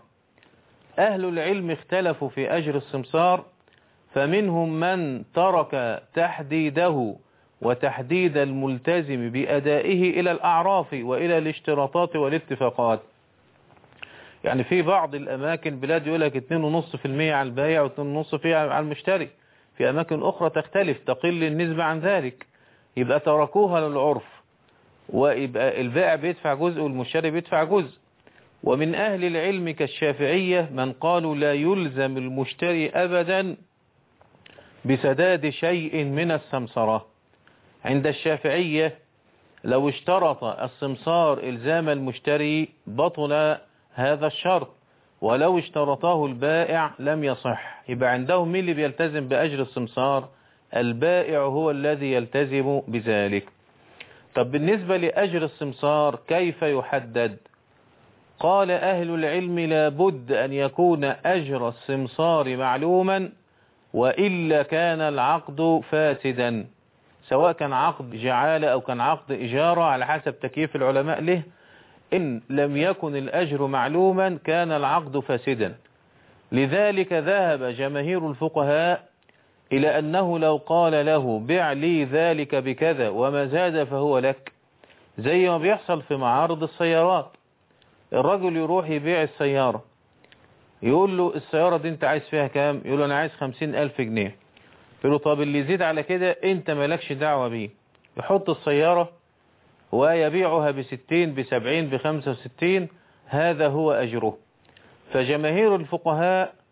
أهل العلم اختلفوا في أجر السمسار، فمنهم من ترك تحديده وتحديد الملتزم بأدائه إلى الأعراف وإلى الاشتراطات والاتفاقات. يعني في بعض الأماكن بلاد يقول لك 2.5% على البائع و2.5% على المشتري، في أماكن أخرى تختلف تقل النسبة عن ذلك، يبقى تركوها للعرف، ويبقى البائع بيدفع جزء والمشتري بيدفع جزء. ومن أهل العلم كالشافعية من قالوا لا يلزم المشتري أبدا بسداد شيء من السمسرة. عند الشافعية لو اشترط السمسار إلزام المشتري بطل هذا الشرط، ولو اشترطه البائع لم يصح. يبقى عندهم مين اللي بيلتزم بأجر السمسار؟ البائع هو الذي يلتزم بذلك. طب بالنسبة لأجر السمسار كيف يحدد؟ قال أهل العلم لابد أن يكون أجر السمسار معلوما، وإلا كان العقد فاسدا، سواء كان عقد جعالة أو كان عقد إجارة على حسب تكييف العلماء له. إن لم يكن الأجر معلوما كان العقد فاسدا. لذلك ذهب جماهير الفقهاء إلى أنه لو قال له بع لي ذلك بكذا وما زاد فهو لك، زي ما بيحصل في معارض السيارات. الرجل يروح يبيع السيارة، يقول له السيارة دي انت عايز فيها كام؟ يقول له انا عايز 50,000 جنيه. يقول له طب اللي يزيد على كده انت مالكش دعوة بيه. يحط السيارة ويبيعها ب60 ب70 ب65، هذا هو أجره. فجماهير الفقهاء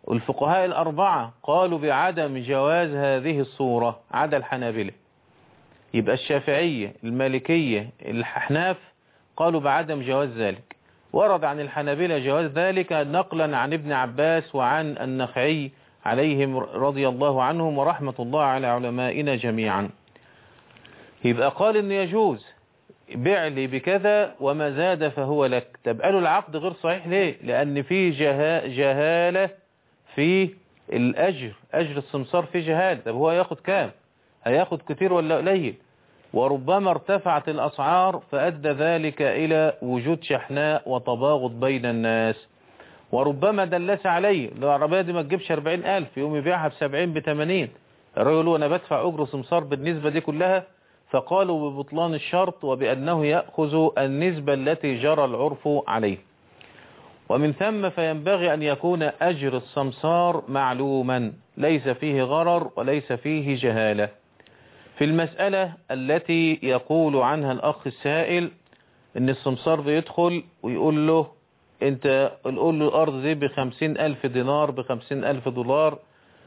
والفقهاء الأربعة قالوا بعدم جواز هذه الصورة عدا الحنابلة. يبقى الشافعية المالكية الأحناف قالوا بعدم جواز ذلك. ورد عن الحنابلة جواز ذلك نقلا عن ابن عباس وعن النخعي عليهم رضي الله عنهم ورحمة الله على علمائنا جميعا. يبقى قال إن يجوز بيع لي بكذا وما زاد فهو لك. طب قالوا العقد غير صحيح ليه؟ لأن فيه جهالة في الأجر، أجر السمسار فيه جهالة. طب هو ياخد كام؟ هياخد كتير ولا قليل؟ وربما ارتفعت الأسعار فأدى ذلك إلى وجود شحناء وتباغض بين الناس. وربما دلس عليه، لو العربية دي ما تجيبش 40,000 يقوم يبيعها ب70 ب80. الرجل أنا بدفع أجر سمسار بالنسبة دي كلها، فقالوا ببطلان الشرط وبأنه يأخذ النسبة التي جرى العرف عليه. ومن ثم فينبغي أن يكون أجر السمسار معلوما ليس فيه غرر وليس فيه جهالة. في المسألة التي يقول عنها الأخ السائل إن السمسار بيدخل ويقول له أنت قول له الأرض دي ب50,000 دينار ب50,000 دولار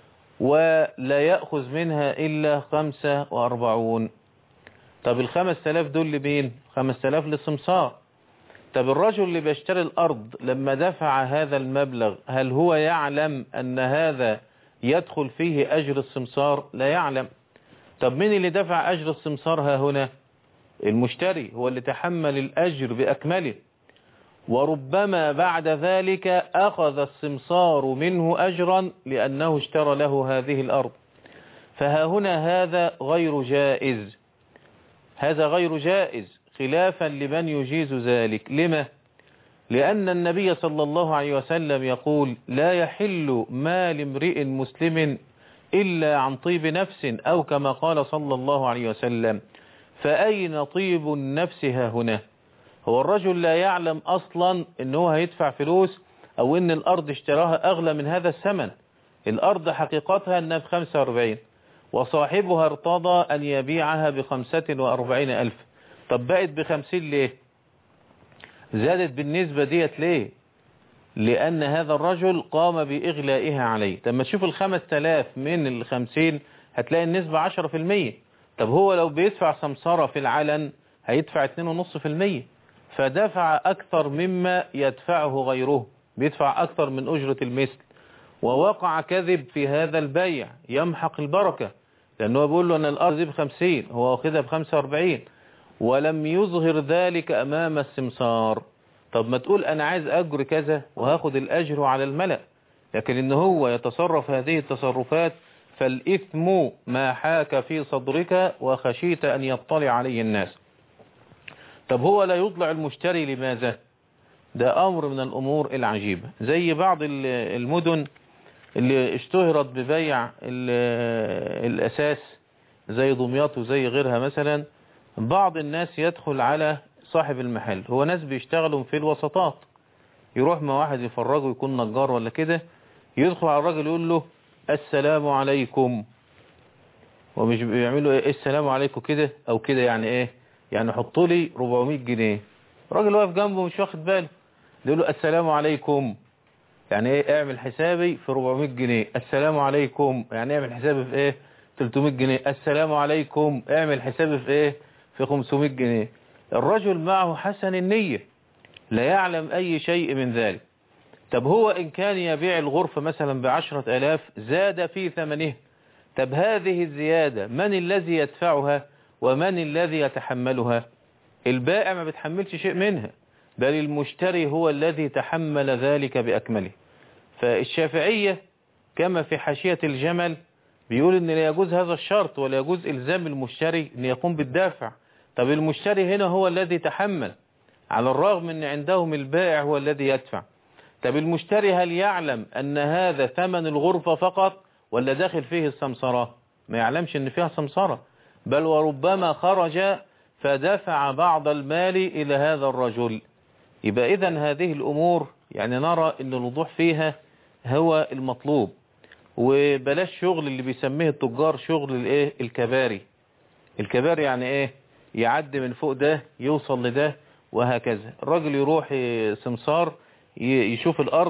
ولا يأخذ منها إلا 45. طب 5,000 دول لمين؟ 5,000 للسمسار. طب الرجل اللي بيشتري الأرض لما دفع هذا المبلغ هل هو يعلم أن هذا يدخل فيه أجر السمسار؟ لا يعلم. طب مين اللي دفع أجر السمسار ها هنا؟ المشتري هو اللي تحمل الأجر بأكمله. وربما بعد ذلك أخذ السمسار منه أجرا لأنه اشترى له هذه الأرض. فها هنا هذا غير جائز، هذا غير جائز خلافا لمن يجيز ذلك. لما؟ لأن النبي صلى الله عليه وسلم يقول لا يحل مال امرئ مسلم إلا عن طيب نفس، أو كما قال صلى الله عليه وسلم. فأين طيب النفس ها هنا؟ هو الرجل لا يعلم أصلا أنه هيدفع فلوس أو أن الأرض اشتراها أغلى من هذا الثمن. الأرض حقيقتها أنها ب45 وصاحبها ارتضى أن يبيعها ب45,000. طب بقت ب50 ليه؟ زادت بالنسبة ديت ليه؟ لأن هذا الرجل قام بإغلائها عليه. طب ما تشوف 5,000 من 50 هتلاقي النسبة 10%. طب هو لو بيدفع سمسرة في العلن هيدفع 2.5%، فدفع أكثر مما يدفعه غيره، بيدفع أكثر من أجرة المثل، ووقع كذب في هذا البيع يمحق البركة، لأنه بيقول له أن الأرض دي ب50 هو واخدها ب45 ولم يظهر ذلك أمام السمسار. طب ما تقول أنا عايز أجر كذا وهاخد الأجر على الملأ، لكن إن هو يتصرف هذه التصرفات فالإثم ما حاك في صدرك وخشيت أن يطلع عليه الناس. طب هو لا يطلع المشتري لماذا؟ ده أمر من الأمور العجيبة. زي بعض المدن اللي اشتهرت ببيع الأساس زي دمياط وزي غيرها مثلا، بعض الناس يدخل على صاحب المحل، هو ناس بيشتغلوا في الوسطات، يروح مع واحد يفرجه يكون نجار ولا كده، يدخل على الراجل يقول له السلام عليكم، ومش بيعملوا ايه السلام عليكم كده او كده، يعني ايه؟ يعني حطوا لي 400 جنيه. الراجل واقف جنبه مش واخد باله، يقول له السلام عليكم، يعني ايه؟ اعمل حسابي في 400 جنيه. السلام عليكم يعني اعمل حسابي في ايه؟ 300 جنيه. السلام عليكم اعمل حسابي في ايه؟ في 500 جنيه. الرجل معه حسن النية لا يعلم اي شيء من ذلك. طب هو ان كان يبيع الغرفة مثلا ب10,000 زاد في ثمنه، طب هذه الزيادة من الذي يدفعها ومن الذي يتحملها؟ البائع ما بيتحملش شيء منها، بل المشتري هو الذي تحمل ذلك بأكمله. فالشافعية كما في حاشية الجمل بيقول ان لا يجوز هذا الشرط ولا يجوز إلزام المشتري ان يقوم بالدافع. طب المشتري هنا هو الذي تحمل على الرغم ان عندهم البائع هو الذي يدفع. طب المشتري هل يعلم ان هذا ثمن الغرفة فقط ولا داخل فيه السمسرة؟ ما يعلمش ان فيها سمسرة، بل وربما خرج فدفع بعض المال إلى هذا الرجل. يبقى إذن هذه الأمور يعني نرى أن الوضوح فيها هو المطلوب، وبلاش شغل اللي بيسميه التجار شغل الايه الكباري. الكباري يعني ايه؟ يعدي من فوق ده يوصل لده وهكذا. الراجل يروح سمسار يشوف الأرض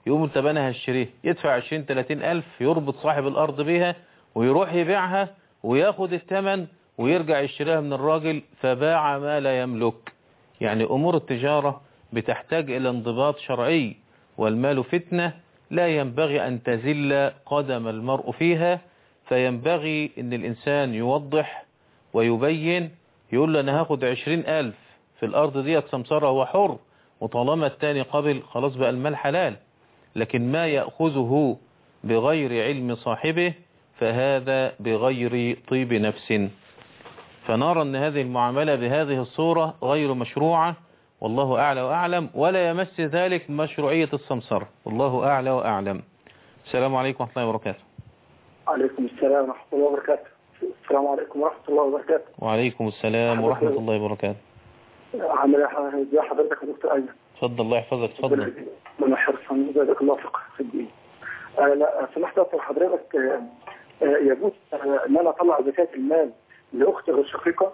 يقوم طب انا هشتريه، يدفع 20-30 ألف، يربط صاحب الأرض بيها ويروح يبيعها وياخد الثمن ويرجع يشتريها من الراجل، فباع ما لا يملك. يعني أمور التجارة بتحتاج إلى انضباط شرعي، والمال فتنة لا ينبغي أن تزل قدم المرء فيها، فينبغي أن الإنسان يوضح ويبين، يقول له أنا هاخد 20 ألف في الأرض دي سمسارة، هو حر، وطالما التاني قبل خلاص بقى المال حلال. لكن ما يأخذه بغير علم صاحبه فهذا بغير طيب نفس. فنرى أن هذه المعاملة بهذه الصورة غير مشروعة، والله أعلى وأعلم، ولا يمس ذلك مشروعية السمسرة، والله أعلى وأعلم. السلام عليكم ورحمة الله وبركاته. عليكم السلام ورحمة الله وبركاته. السلام عليكم ورحمة الله وبركاته. وعليكم السلام ورحمة الله وبركاته. عامل ايه حضرتك يا دكتور أيمن؟ اتفضل الله يحفظك. اتفضل. من حرصا جزاك الله فقه في الدين. لا سمحت أسأل حضرتك، يجوز ان انا اطلع زكاة المال لاختي غير شقيقة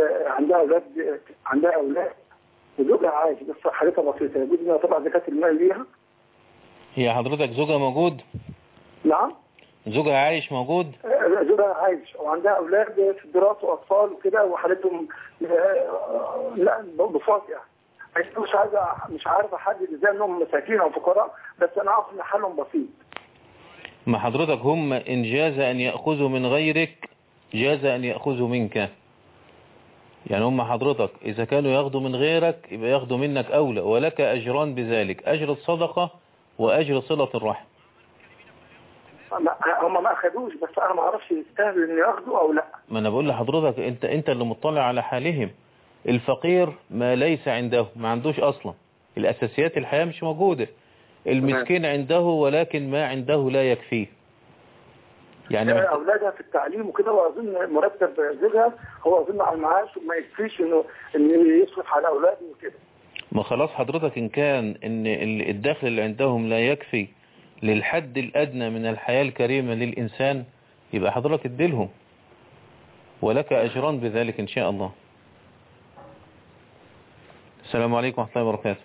عندها اولاد وزوجها عايش بس حالتها بسيطة، يجوز ان انا اطلع زكاة المال ليها؟ هي حضرتك زوجها موجود؟ نعم. زوجها عايش موجود؟ زوجها عايش وعندها اولاد في الدراسة واطفال وكده وحالتهم لا بساط يعني. مش عارف احدد ازاي انهم مساكين او فقراء، بس انا اعرف ان حالهم بسيط. ما حضرتك هم إن جاز أن يأخذوا من غيرك جاز أن يأخذوا منك. يعني هم حضرتك إذا كانوا يأخذوا من غيرك يبقى يأخذوا منك أولى، ولك أجران بذلك، أجر الصدقة وأجر صلة الرحم. هم ما أخذوش، بس أنا ما أعرفش يستاهلوا إن يأخذوا أو لا. ما أنا بقول لحضرتك أنت اللي مطلع على حالهم. الفقير ما ليس عنده، ما عندوش أصلا الأساسيات الحياة مش موجودة. المسكين عنده ولكن ما عنده لا يكفيه. يعني أولادها في التعليم وكده، وأظن مرتب زوجها هو أظن على المعاش وما يكفيش إنه يصرف على أولاده وكده. ما خلاص حضرتك إن كان إن الدخل اللي عندهم لا يكفي للحد الأدنى من الحياة الكريمة للإنسان، يبقى حضرتك اديلهم ولك أجران بذلك إن شاء الله. السلام عليكم ورحمة الله وبركاته.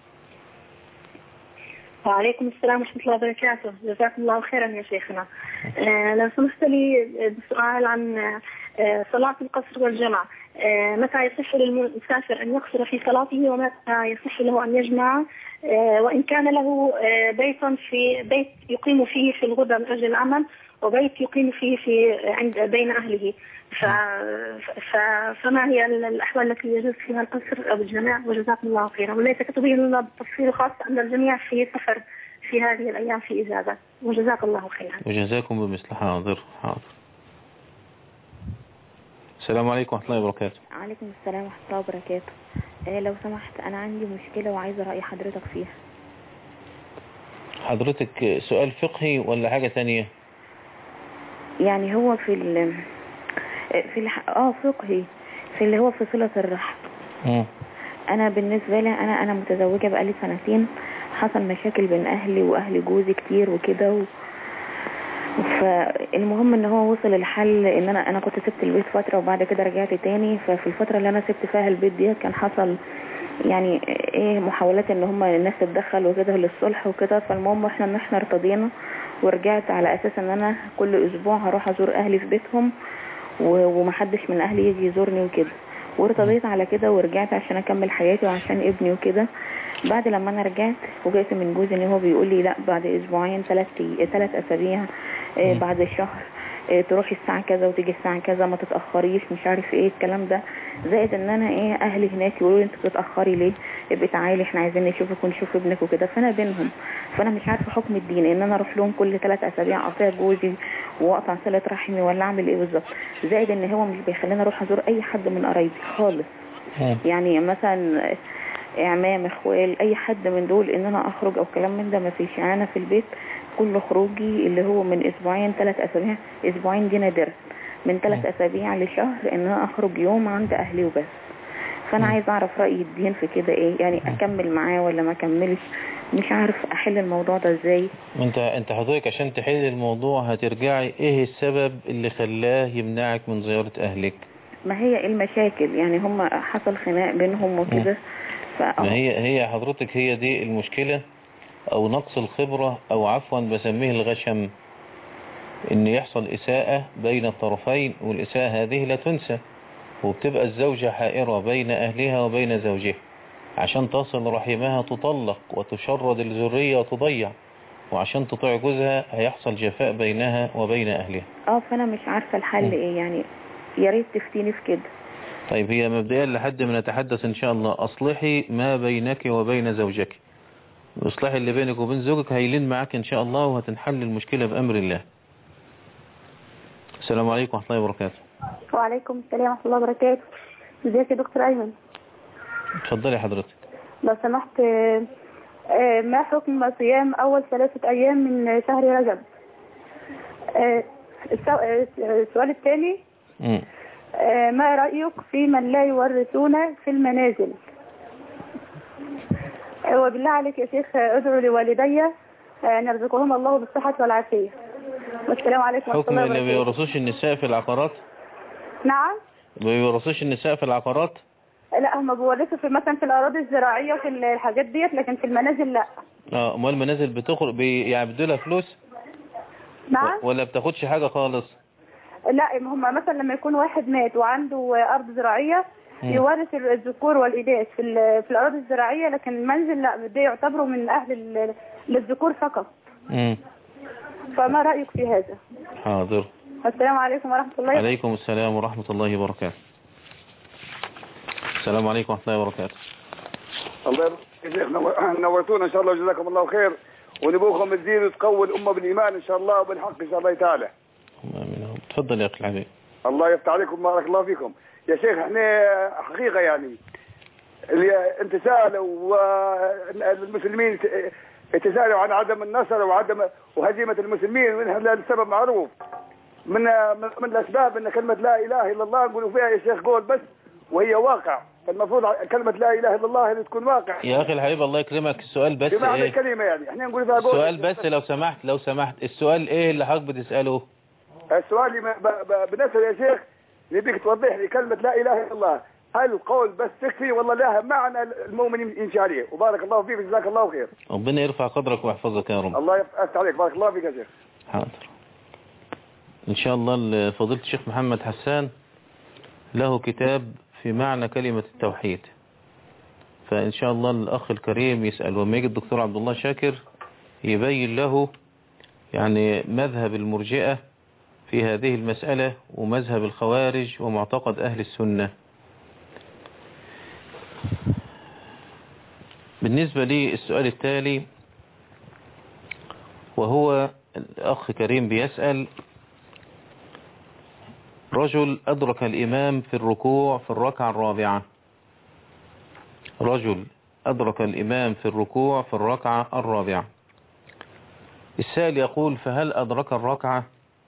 وعليكم السلام ورحمة الله وبركاته. جزاكم الله خيرا يا شيخنا. لو سمحت لي بسؤال عن صلاة القصر والجمع. متى يصح للمسافر أن يقصر في صلاته، ومتى يصح له أن يجمع، وإن كان له بيت يقيم فيه في الغدة من أجل العمل، وبيت يقيم فيه عند بين أهله، فما هي الأحوال التي يجوز فيها القصر أو الجماع؟ وجزاكم الله خيرا. وليس كتبين لنا بالتفصيل خاص أن الجميع في سفر في هذه الأيام في إجازة. وجزاك الله خيرا. وجزاكم بمثل. حاضر. السلام عليكم ورحمة الله وبركاته. عليكم السلام ورحمة الله وبركاته. لو سمحت أنا عندي مشكلة وعايزة رأي حضرتك فيها. حضرتك سؤال فقهي ولا حاجة تانية؟ يعني هو فقهي، في اللي هو في صلة الرحم. أنا بالنسبة لي أنا متزوجة بقالي 2 سنين، حصل مشاكل بين أهلي وأهل جوزي كتير وكده فالمهم ان هو وصل الحل ان انا كنت سبت البيت فترة وبعد كده رجعت تاني. ففي الفترة اللي انا سبت فيها البيت دي كان حصل يعني محاولات ان هم الناس تتدخل وكده للصلح وكده. فالمهم احنا ارتضينا ورجعت على اساس ان انا كل اسبوع هروح ازور اهلي في بيتهم ومحدش من اهلي يجي يزورني وكده، وارتضيت على كده ورجعت عشان اكمل حياتي وعشان ابني وكده. بعد لما انا رجعت وجيت من جوزي ان هو بيقول لي لا بعد اسبوعين 3 اسابيع بعد الشهر تروحي الساعة كذا وتيجي الساعة كذا، ما تتأخريش، مش عارف ايه الكلام ده. زائد ان انا اهلي هناك يقولوا لي انت بتتأخري ليه، ابقي تعالي احنا عايزين نشوفك ونشوف ابنك وكده. فانا بينهم، فانا مش عارفه حكم الدين ان انا اروح لهم كل 3 اسابيع اقطع جوزي واقطع صلة رحمي ولا اعمل ايه بالظبط. زائد ان هو مش بيخليني اروح ازور اي حد من قرايبي خالص، يعني مثلا اعمام اخوال اي حد من دول ان انا اخرج او كلام من ده ما فيش. انا في البيت كل خروجي اللي هو من اسبوعين 3 اسابيع، اسبوعين دي نادر، من 3 اسابيع لشهر ان انا اخرج يوم عند اهلي وبس. فانا عايز اعرف رأي الدين في كده ايه، يعني اكمل معاه ولا ما اكملش، مش عارف احل الموضوع ده ازاي. انت حضرتك عشان تحل الموضوع هترجعي ايه السبب اللي خلاه يمنعك من زيارة اهلك؟ ما هي المشاكل يعني هم حصل خناق بينهم وكده. ما هي حضرتك هي دي المشكلة أو نقص الخبرة أو عفوا بسميه الغشم، إن يحصل إساءة بين الطرفين، والإساءة هذه لا تنسى، وبتبقى الزوجة حائرة بين أهلها وبين زوجها، عشان تصل رحمها تطلق وتشرد الذرية وتضيع، وعشان تطيع جوزها هيحصل جفاء بينها وبين أهلها. فأنا مش عارفة الحل إيه يعني، يا ريت تفتيني في كده. طيب هي مبدئيا لحد ما نتحدث إن شاء الله، أصلحي ما بينك وبين زوجك، الإصلاح اللي بينك وبين زوجك هيلين معك إن شاء الله، وهتنحل المشكلة بأمر الله. السلام عليكم ورحمة الله وبركاته. وعليكم السلام ورحمة الله وبركاته. ازيك يا دكتور أيمن؟ اتفضلي حضرتك. لو سمحت، ما حكم صيام أول 3 أيام من شهر رجب؟ السؤال الثاني، ما رأيك في من لا يورثون في المنازل؟ وبالله عليك يا شيخ ادعو لوالدي أن يرزقهم الله بالصحة والعافية. والسلام عليكم ورحمة الله وبركاته. حكم اللي بيورثوش النساء في العقارات؟ نعم؟ بيورثوش النساء في العقارات؟ لا، هم بيورثوا في مثلا في الأراضي الزراعية وفي الحاجات ديت، لكن في المنازل لا. امال المنازل بتخرج يعني بدولها فلوس؟ نعم؟ ولا بتاخدش حاجة خالص؟ لا، هم مثلا لما يكون واحد مات وعنده أرض زراعية يورث الذكور والإناث في الأراضي الزراعية، لكن المنزل لا، ده يعتبروا من أهل للذكور فقط. فما رأيك في هذا؟ حاضر. السلام عليكم ورحمة الله. عليكم السلام ورحمة الله وبركاته. السلام عليكم ورحمة الله وبركاته. الله يبارك يا شيخ، نورتونا ان شاء الله وجزاكم الله خير، ونبوكم تزيدوا وتقووا الامه بالايمان ان شاء الله وبالحق ان شاء الله تعالى. امين. تفضل يا اخي الحبيب. الله يفتح عليكم، بارك الله فيكم يا شيخ. احنا حقيقه يعني انت سالوا والمسلمين تسالوا عن عدم النصر وهزيمه المسلمين، وهذا السبب معروف من الاسباب ان كلمه لا اله الا الله نقولوا فيها يا شيخ قول بس وهي واقع، فالمفروض كلمه لا اله الا الله هذه تكون واقع. يا اخي الحبيب الله يكرمك، السؤال بس بمعنى ايه؟ الكلمه يعني احنا نقول فيها قول. السؤال بس لو سمحت السؤال ايه اللي حضرتك بتساله؟ السؤال اللي بنسأل يا شيخ نبيك توضح لي كلمه لا اله الا الله، هل القول بس تكفي ولا لها معنى المؤمن يمشي عليه؟ وبارك الله فيك جزاك الله خير. ربنا يرفع قدرك ويحفظك يا رب. الله يفتح عليك، بارك الله فيك يا شيخ. حاضر ان شاء الله. فضيلة الشيخ محمد حسان له كتاب في معنى كلمة التوحيد، فان شاء الله الاخ الكريم يسأل، وما يجي الدكتور عبد الله شاكر يبين له يعني مذهب المرجئة في هذه المسألة، ومذهب الخوارج، ومعتقد أهل السنة. بالنسبة لي السؤال التالي، وهو الأخ كريم بيسأل: رجل أدرك الإمام في الركوع في الركعة الرابعة، رجل أدرك الإمام في الركوع في الركعة الرابعة. السائل يقول: فهل أدرك الركعة؟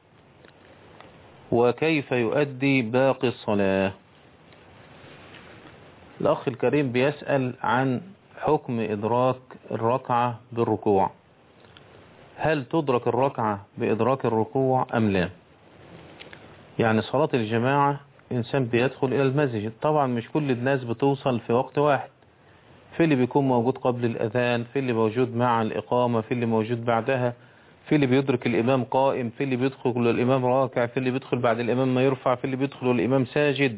وكيف يؤدي باقي الصلاة؟ الأخ الكريم بيسأل عن حكم إدراك الركعة بالركوع، هل تدرك الركعة بإدراك الركوع أم لا؟ يعني صلاة الجماعة إنسان بيدخل إلى المسجد، طبعا مش كل الناس بتوصل في وقت واحد، في اللي بيكون موجود قبل الأذان، في اللي موجود مع الإقامة، في اللي موجود بعدها، في اللي بيدرك الإمام قائم، في اللي بيدخل الإمام راكع، في اللي بيدخل بعد الإمام ما يرفع، في اللي بيدخل الإمام ساجد.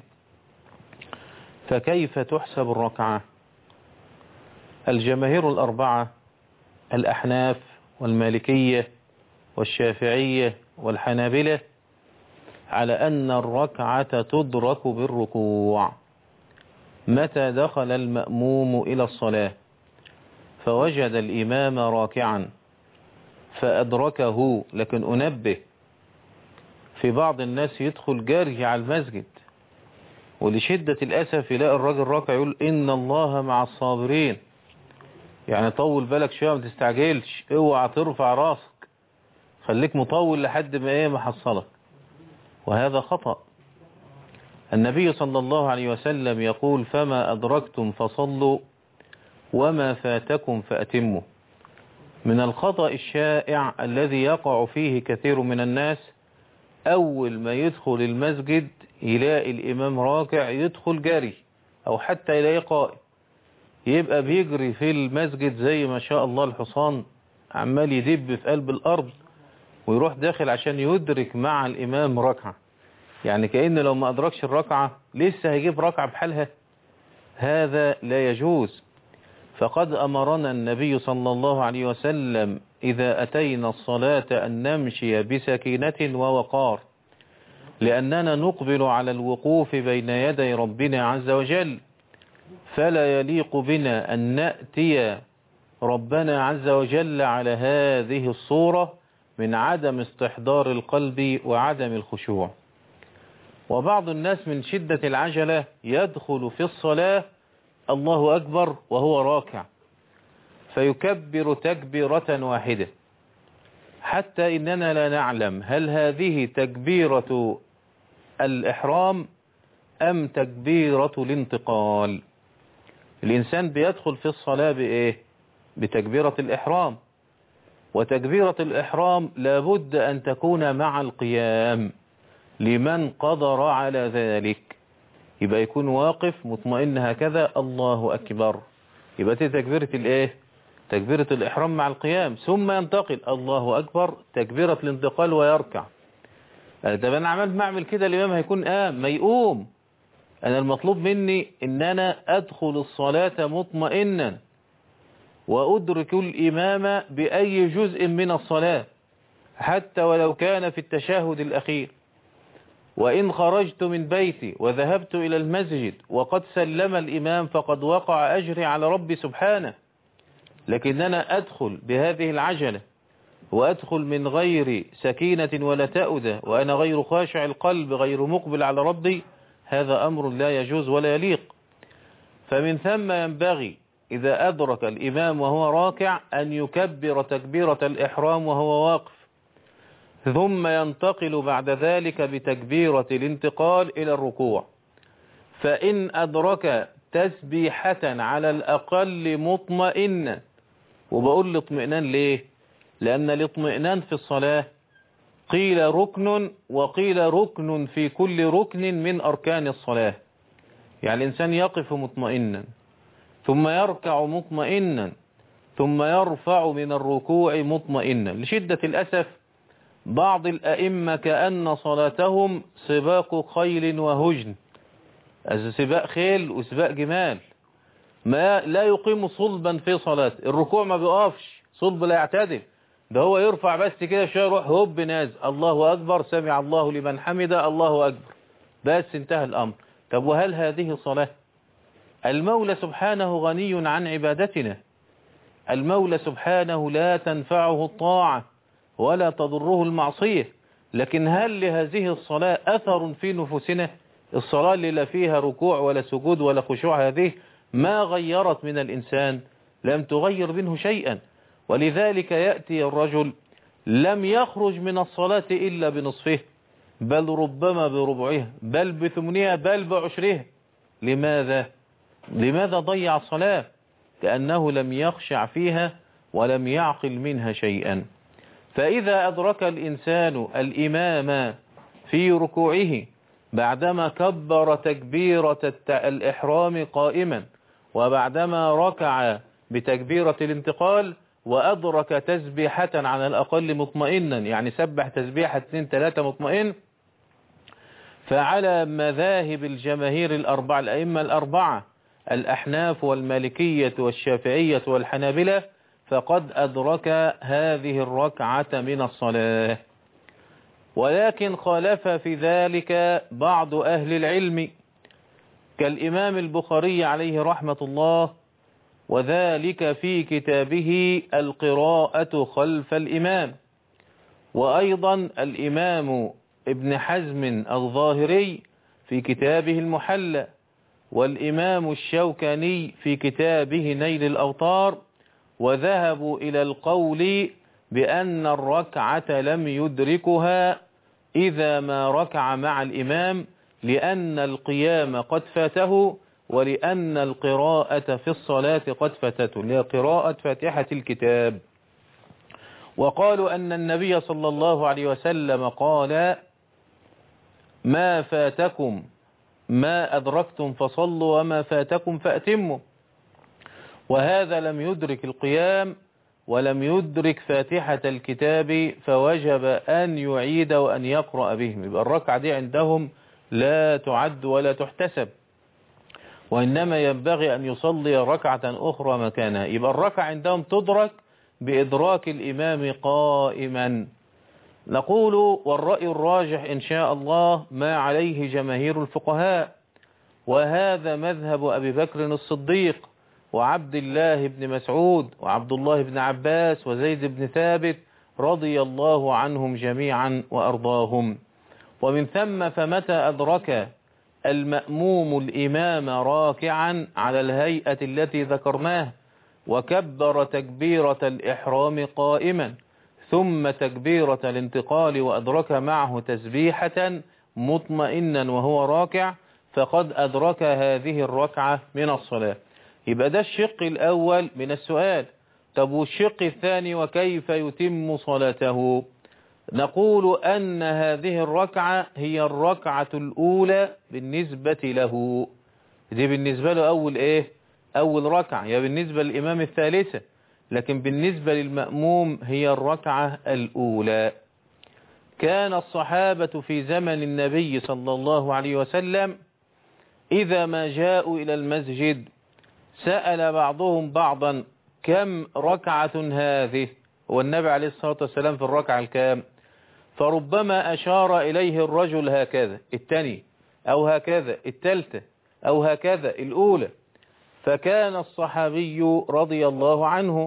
فكيف تحسب الركعة؟ الجماهير الأربعة، الأحناف والمالكية والشافعية والحنابلة، على أن الركعة تدرك بالركوع متى دخل المأموم إلى الصلاة فوجد الإمام راكعا فأدركه. لكن أنبه، في بعض الناس يدخل جاري على المسجد، ولشدة الأسف يلاقي الراجل راكع يقول إن الله مع الصابرين، يعني طول بالك شوية، ما تستعجلش، اوعى ترفع راسك، خليك مطول لحد ما ما حصلك، وهذا خطأ. النبي صلى الله عليه وسلم يقول: فما أدركتم فصلوا وما فاتكم فأتموا. من الخطأ الشائع الذي يقع فيه كثير من الناس، أول ما يدخل المسجد يلاقي الإمام راكع يدخل جري، أو حتى يلاقي قائم، يبقى بيجري في المسجد زي ما شاء الله الحصان، عمال يدب في قلب الأرض، ويروح داخل عشان يدرك مع الإمام ركعة. يعني كأن لو ما أدركش الركعة لسه هيجيب ركعة بحالها، هذا لا يجوز. فقد أمرنا النبي صلى الله عليه وسلم إذا أتينا الصلاة أن نمشي بسكينة ووقار، لأننا نقبل على الوقوف بين يدي ربنا عز وجل، فلا يليق بنا أن نأتي ربنا عز وجل على هذه الصورة من عدم استحضار القلب وعدم الخشوع. وبعض الناس من شدة العجلة يدخل في الصلاة الله أكبر وهو راكع، فيكبر تكبيرة واحدة، حتى إننا لا نعلم هل هذه تكبيرة الإحرام أم تكبيرة الانتقال. الإنسان بيدخل في الصلاة بإيه؟ بتكبيرة الإحرام، وتكبيرة الإحرام لابد أن تكون مع القيام لمن قدر على ذلك، يبقى يكون واقف مطمئن هكذا الله أكبر، يبقى تكبيرة الإيه؟ تكبيرة الإحرام مع القيام، ثم ينتقل الله أكبر تكبيرة الانتقال ويركع. طب أنا عملت معمل كده الإمام هيكون ما يقوم. أنا المطلوب مني إن أنا أدخل الصلاة مطمئنا وأدرك الإمام بأي جزء من الصلاة حتى ولو كان في التشهد الأخير. وإن خرجت من بيتي وذهبت إلى المسجد وقد سلم الإمام فقد وقع أجري على ربي سبحانه، لكن أنا أدخل بهذه العجلة وأدخل من غير سكينة ولا تأودة وأنا غير خاشع القلب غير مقبل على ربي، هذا أمر لا يجوز ولا يليق. فمن ثم ينبغي إذا أدرك الإمام وهو راكع أن يكبر تكبيرة الإحرام وهو واقف، ثم ينتقل بعد ذلك بتكبيرة الانتقال إلى الركوع. فإن أدرك تسبيحة على الأقل مطمئنا، وبقول الاطمئنان ليه؟ لأن الاطمئنان في الصلاة قيل ركن وقيل ركن في كل ركن من أركان الصلاة. يعني الإنسان يقف مطمئنا ثم يركع مطمئنا ثم يرفع من الركوع مطمئنا. لشدة الأسف بعض الأئمة كأن صلاتهم سباق خيل وهجن، سباق خيل وسباق جمال، ما لا يقيم صلبا في صلاة. الركوع ما بيقفش صلب، لا يعتدل، ده هو يرفع بس كده شوية يروح هوب نازل الله أكبر سمع الله لمن حمده الله أكبر، بس انتهى الأمر. طب وهل هذه صلاة؟ المولى سبحانه غني عن عبادتنا، المولى سبحانه لا تنفعه الطاعة ولا تضره المعصية، لكن هل لهذه الصلاة أثر في نفوسنا؟ الصلاة اللي لا فيها ركوع ولا سجود ولا خشوع هذه ما غيرت من الإنسان، لم تغير منه شيئا. ولذلك يأتي الرجل لم يخرج من الصلاة إلا بنصفه، بل ربما بربعها، بل بثمنها، بل بعشرها. لماذا؟ لماذا ضيع الصلاة؟ لأنه لم يخشع فيها ولم يعقل منها شيئا. فإذا أدرك الإنسان الإمام في ركوعه بعدما كبر تكبيرة الإحرام قائما، وبعدما ركع بتكبيرة الانتقال، وأدرك تسبيحة على الأقل مطمئنا، يعني سبح تسبيحة 2-3 مطمئن، فعلى مذاهب الجماهير الأربعة الأئمة الأربعة الأحناف والمالكية والشافعية والحنابلة، فقد أدرك هذه الركعة من الصلاة. ولكن خالف في ذلك بعض أهل العلم كالإمام البخاري عليه رحمة الله، وذلك في كتابه القراءة خلف الإمام، وأيضا الإمام ابن حزم الظاهري في كتابه المحلى، والإمام الشوكاني في كتابه نيل الأوطار، وذهبوا إلى القول بأن الركعة لم يدركها إذا ما ركع مع الإمام، لأن القيام قد فاته ولأن القراءة في الصلاة قد فاتته، لقراءة فاتحة الكتاب. وقالوا أن النبي صلى الله عليه وسلم قال: ما فاتكم ما أدركتم فصلوا وما فاتكم فأتموا. وهذا لم يدرك القيام ولم يدرك فاتحة الكتاب، فوجب أن يعيد وأن يقرأ بهم. يبقى الركعة دي عندهم لا تعد ولا تحتسب، وإنما ينبغي أن يصلي ركعة أخرى مكانها. يبقى الركعة عندهم تدرك بإدراك الإمام قائما. نقول والرأي الراجح إن شاء الله ما عليه جماهير الفقهاء، وهذا مذهب أبي بكر الصديق وعبد الله بن مسعود وعبد الله بن عباس وزيد بن ثابت رضي الله عنهم جميعا وأرضاهم. ومن ثم فمتى أدرك المأموم الإمام راكعا على الهيئة التي ذكرناه وكبر تكبيرة الإحرام قائما ثم تكبيرة الانتقال وأدرك معه تسبيحة مطمئنا وهو راكع، فقد أدرك هذه الركعة من الصلاة. يبقى ده الشق الأول من السؤال. طب والشق الثاني وكيف يتم صلاته؟ نقول أن هذه الركعة هي الركعة الأولى بالنسبة له. دي بالنسبة له أول إيه؟ أول ركعة. هي بالنسبة للإمام الثالثة، لكن بالنسبة للمأموم هي الركعة الأولى. كان الصحابة في زمن النبي صلى الله عليه وسلم إذا ما جاءوا إلى المسجد سأل بعضهم بعضا كم ركعة هذه، والنبي عليه الصلاة والسلام في الركعة الكام، فربما أشار إليه الرجل هكذا الثاني، أو هكذا الثالثة، أو هكذا الأولى. فكان الصحابي رضي الله عنه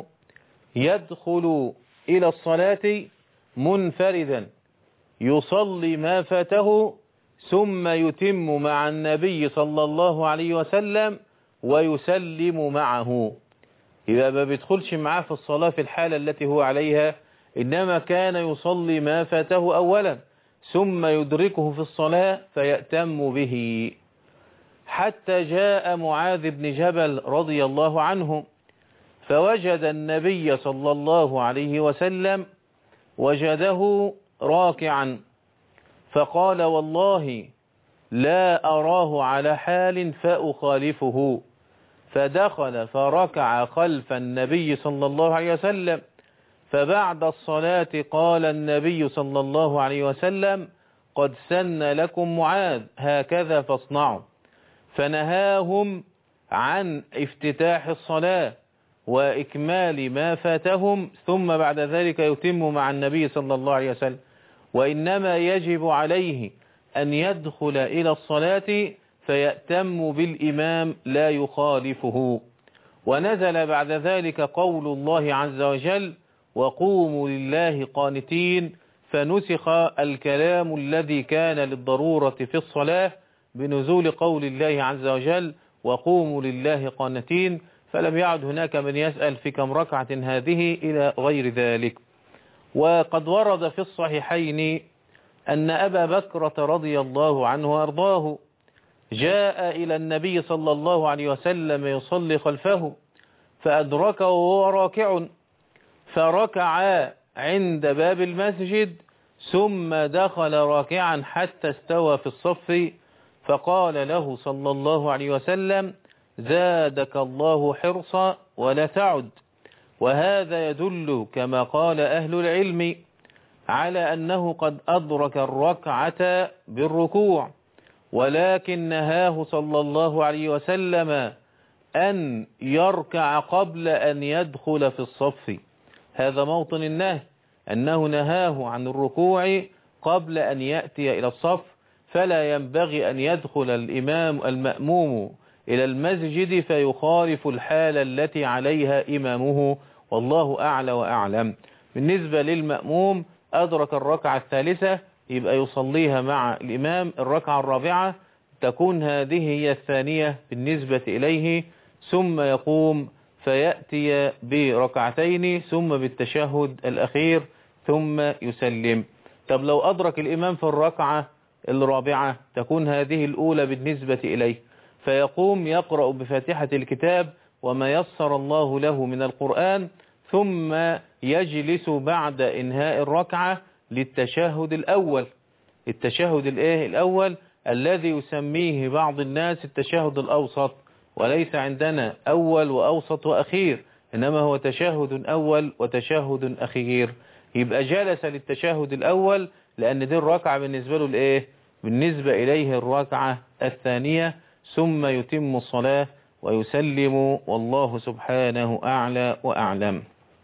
يدخل إلى الصلاة منفردا يصلي ما فاته ثم يتم مع النبي صلى الله عليه وسلم ويسلم معه. إذا ما بيدخلش معاه في الصلاة في الحالة التي هو عليها، إنما كان يصلي ما فاته أولا ثم يدركه في الصلاة فيأتم به. حتى جاء معاذ بن جبل رضي الله عنه فوجد النبي صلى الله عليه وسلم وجده راكعا، فقال والله لا أراه على حال فأخالفه، فدخل فركع خلف النبي صلى الله عليه وسلم. فبعد الصلاة قال النبي صلى الله عليه وسلم قد سن لكم معاذ هكذا فاصنعوا، فنهاهم عن افتتاح الصلاة وإكمال ما فاتهم ثم بعد ذلك يتم مع النبي صلى الله عليه وسلم، وإنما يجب عليه أن يدخل إلى الصلاة فيأتم بالإمام لا يخالفه. ونزل بعد ذلك قول الله عز وجل وقوموا لله قانتين، فنسخ الكلام الذي كان للضرورة في الصلاة بنزول قول الله عز وجل وقوموا لله قانتين، فلم يعد هناك من يسأل في كم ركعة هذه إلى غير ذلك. وقد ورد في الصحيحين أن أبا بكرة رضي الله عنه وأرضاه جاء إلى النبي صلى الله عليه وسلم يصلي خلفه فأدركه وهو راكع، فركع عند باب المسجد ثم دخل راكعا حتى استوى في الصف، فقال له صلى الله عليه وسلم زادك الله حرصا ولا تعد. وهذا يدل كما قال أهل العلم على أنه قد أدرك الركعة بالركوع، ولكن نهاه صلى الله عليه وسلم أن يركع قبل أن يدخل في الصف. هذا موطن النهي، أنه نهاه عن الركوع قبل أن يأتي إلى الصف، فلا ينبغي أن يدخل المأموم إلى المسجد فيخالف الحالة التي عليها إمامه، والله أعلى وأعلم. بالنسبة للمأموم أدرك الركعة الثالثة يبقى يصليها مع الإمام، الركعة الرابعة تكون هذه هي الثانية بالنسبة إليه، ثم يقوم فيأتي بركعتين ثم بالتشهد الأخير ثم يسلم. طب لو أدرك الإمام في الركعة الرابعة تكون هذه الأولى بالنسبة إليه، فيقوم يقرأ بفاتحة الكتاب وما يسر الله له من القرآن، ثم يجلس بعد إنهاء الركعة للتشهد الأول. التشهد الأول الذي يسميه بعض الناس التشهد الأوسط، وليس عندنا أول وأوسط وأخير، إنما هو تشهد أول وتشهد أخير. يبقى جلس للتشهد الأول لأن دي الركعة بالنسبة له الإيه؟ بالنسبة إليه الركعة الثانية، ثم يتم الصلاة ويسلم، والله سبحانه أعلى وأعلم.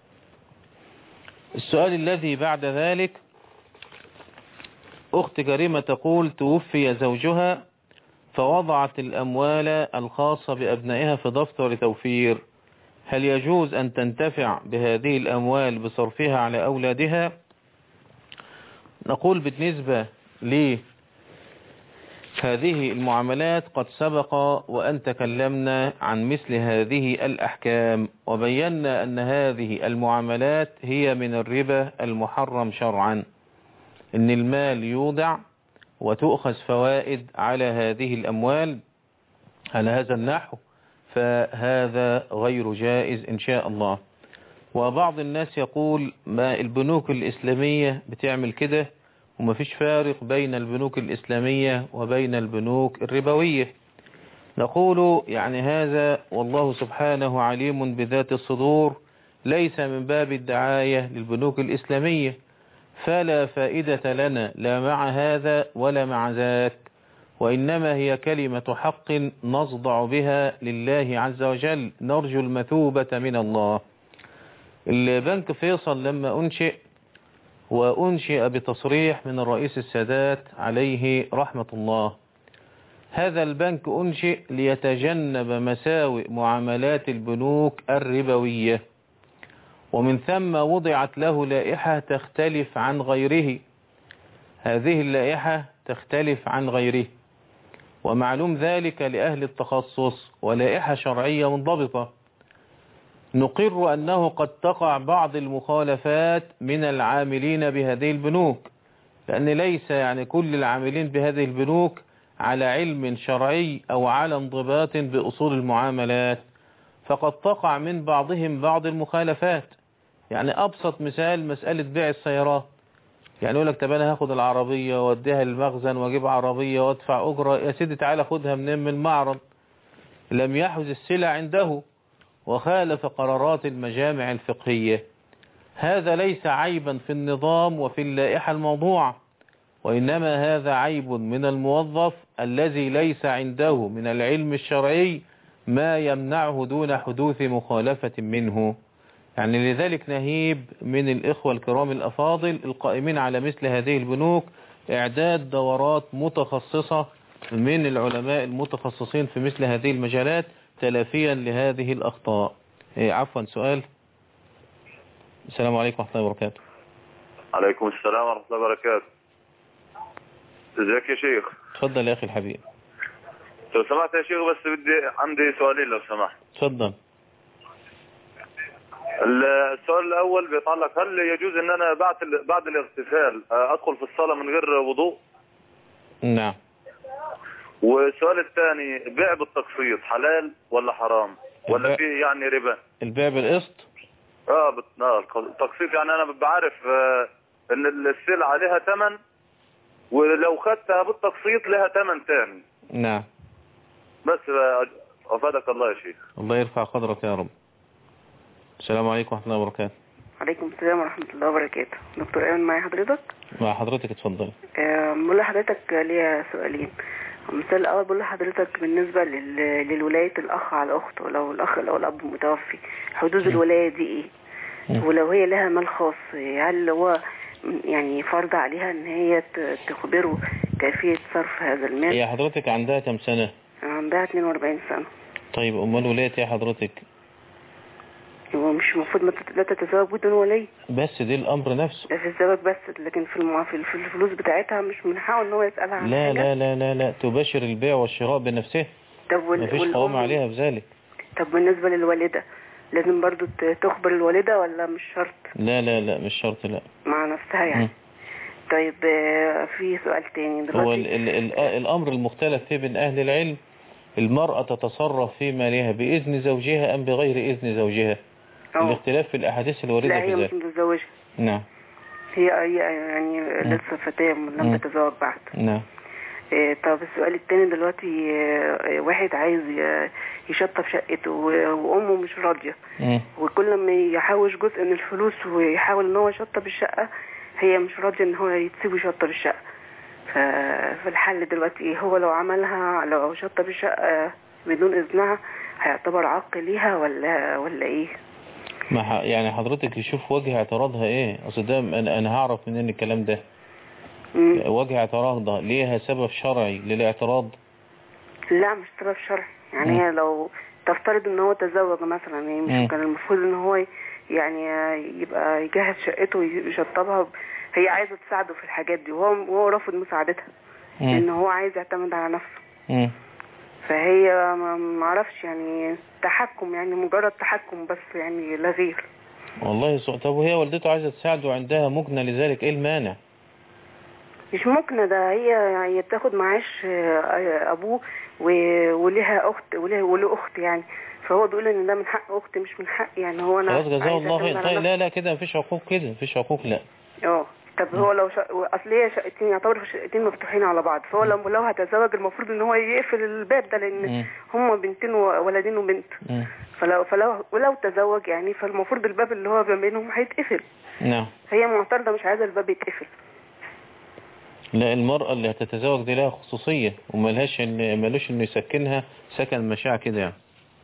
السؤال الذي بعد ذلك، أخت كريمة تقول توفي زوجها فوضعت الأموال الخاصة بأبنائها في دفتر توفير، هل يجوز أن تنتفع بهذه الأموال بصرفها على أولادها؟ نقول بالنسبة لهذه المعاملات قد سبق وأن تكلمنا عن مثل هذه الأحكام، وبينا أن هذه المعاملات هي من الربا المحرم شرعا، إن المال يوضع وتؤخذ فوائد على هذه الأموال على هذا النحو، فهذا غير جائز إن شاء الله. وبعض الناس يقول ما البنوك الإسلامية بتعمل كده وما فيش فارق بين البنوك الإسلامية وبين البنوك الربوية. نقول يعني هذا والله سبحانه عليم بذات الصدور، ليس من باب الدعاية للبنوك الإسلامية، فلا فائدة لنا لا مع هذا ولا مع ذاك، وإنما هي كلمة حق نصدع بها لله عز وجل، نرجو المثوبة من الله. البنك فيصل لما أنشئ وأنشئ بتصريح من الرئيس السادات عليه رحمة الله، هذا البنك أنشئ ليتجنب مساوئ معاملات البنوك الربوية، ومن ثم وضعت له لائحة تختلف عن غيره، هذه اللائحة تختلف عن غيره، ومعلوم ذلك لأهل التخصص، ولائحة شرعية منضبطة. نقر أنه قد تقع بعض المخالفات من العاملين بهذه البنوك، لأن ليس يعني كل العاملين بهذه البنوك على علم شرعي أو على انضباط بأصول المعاملات، فقد تقع من بعضهم بعض المخالفات. يعني أبسط مثال مسألة بيع السيارات، يعني يقول لك طب أنا هاخد العربية واديها للمخزن واجيب عربية وادفع أجرة، يا سيدي تعالى خدها من المعرض، لم يحوز السلع عنده وخالف قرارات المجامع الفقهية. هذا ليس عيبا في النظام وفي اللائحة الموضوعة، وإنما هذا عيب من الموظف الذي ليس عنده من العلم الشرعي ما يمنعه دون حدوث مخالفة منه. يعني لذلك نهيب من الإخوة الكرام الأفاضل القائمين على مثل هذه البنوك إعداد دورات متخصصة من العلماء المتخصصين في مثل هذه المجالات تلافيا لهذه الأخطاء. عفوا سؤال. السلام عليكم ورحمة الله وبركاته. عليكم السلام ورحمة الله وبركاته. ازيك يا شيخ؟ تفضل يا أخي الحبيب. لو سمحت يا شيخ بس عندي سؤالين لو سمحت. تفضل. السؤال الأول بيتعلق هل يجوز ان انا بعد الاغتسال ادخل في الصلاة من غير وضوء؟ نعم. والسؤال الثاني بيع بالتقسيط حلال ولا حرام ولا في يعني ربا؟ البيع بالقسط؟ التقسيط يعني انا بعرف ان السلعة لها ثمن، ولو خدتها بالتقسيط لها ثمن ثاني. نعم. بس افادك الله يا شيخ. الله يرفع قدرك يا رب. السلام عليكم ورحمة الله وبركاته. عليكم السلام ورحمة الله وبركاته. دكتور ايمن معي حضرتك؟ مع حضرتك اتفضل. بقول لحضرتك ليا سؤالين. المثال الأول بقول لحضرتك بالنسبة للولاية الأخ على أخته، لو الأخ أو الأب متوفي حدود الولاية دي إيه؟ ولو هي لها مال خاص هل هو يعني فرض عليها إن هي تخبره كيفية صرف هذا المال؟ هي حضرتك عندها كم سنة؟ عندها 42 سنة. طيب أمال ولاية يا حضرتك؟ هو مش المفروض لا تتزوج بدون ولي؟ بس دي الأمر نفسه. ده في الزواج بس، لكن في الفلوس بتاعتها مش من حقه إن هو يسألها عن لا حاجة؟ لا لا لا لا تباشر البيع والشراء بنفسها. طب مفيش قوام عليها بذلك. طب بالنسبة للوالدة لازم برضو تخبر الوالدة ولا مش شرط؟ لا لا لا مش شرط لا. مع نفسها يعني. طيب في سؤال تاني دلوقتي. هو الأمر المختلف فيه بين أهل العلم، المرأة تتصرف في مالها بإذن زوجها أم بغير إذن زوجها؟ الاختلاف في الأحاديث الواردة في ذلك. لا هي مش متزوجة. نعم. هي يعني لسه فتاة لم تتزوج بعد. نعم. طب السؤال التاني دلوقتي، واحد عايز يشطب شقته وامه مش راضيه، وكل ما يحوش جزء من الفلوس ويحاول ان هو يشطب الشقه هي مش راضيه ان هو يتسيبه يشطب الشقه. فالحل دلوقتي هو لو عملها، لو شطب الشقه بدون اذنها هيعتبر عق ليها ولا ايه؟ ما يعني حضرتك يشوف وجه اعتراضها ايه. اصل ده انا هعرف منين الكلام ده؟ وجه اعتراضها ليها سبب شرعي للاعتراض؟ لا مش سبب شرعي، يعني هي لو تفترض ان هو تزوج مثلا، يعني مش كان المفروض ان هو يعني يبقى يجهز شقته ويشطبها، هي عايزه تساعده في الحاجات دي وهو رافض مساعدتها لان هو عايز يعتمد على نفسه. فهي ما اعرفش يعني تحكم، يعني مجرد تحكم بس يعني لا غير. والله طب وهي والدته عايزه تساعده وعندها مكنه لذلك، ايه المانع؟ مش ممكن، ده هي بتاخد معاش ابوه ولها اخت وله اخت يعني، فهو بيقول ان ده من حق اختي مش من حق يعني هو انا خلاص جزاه الله خير. طيب لا كده مفيش عقوق، كده مفيش عقوق. لا طب هو لو اصل هي شقتين يعتبر شقتين مفتوحين على بعض، فهو لو هتزوج المفروض ان هو يقفل الباب ده لان هم بنتين وولدين وبنت. ولو تزوج يعني فالمفروض الباب اللي هو بينهم هيتقفل. نعم. هي معترضه مش عايزه الباب يتقفل. لا، المرأة اللي هتتزوج دي لها خصوصية ومالهاش مالوش انه يسكنها سكن مشاع كده يعني.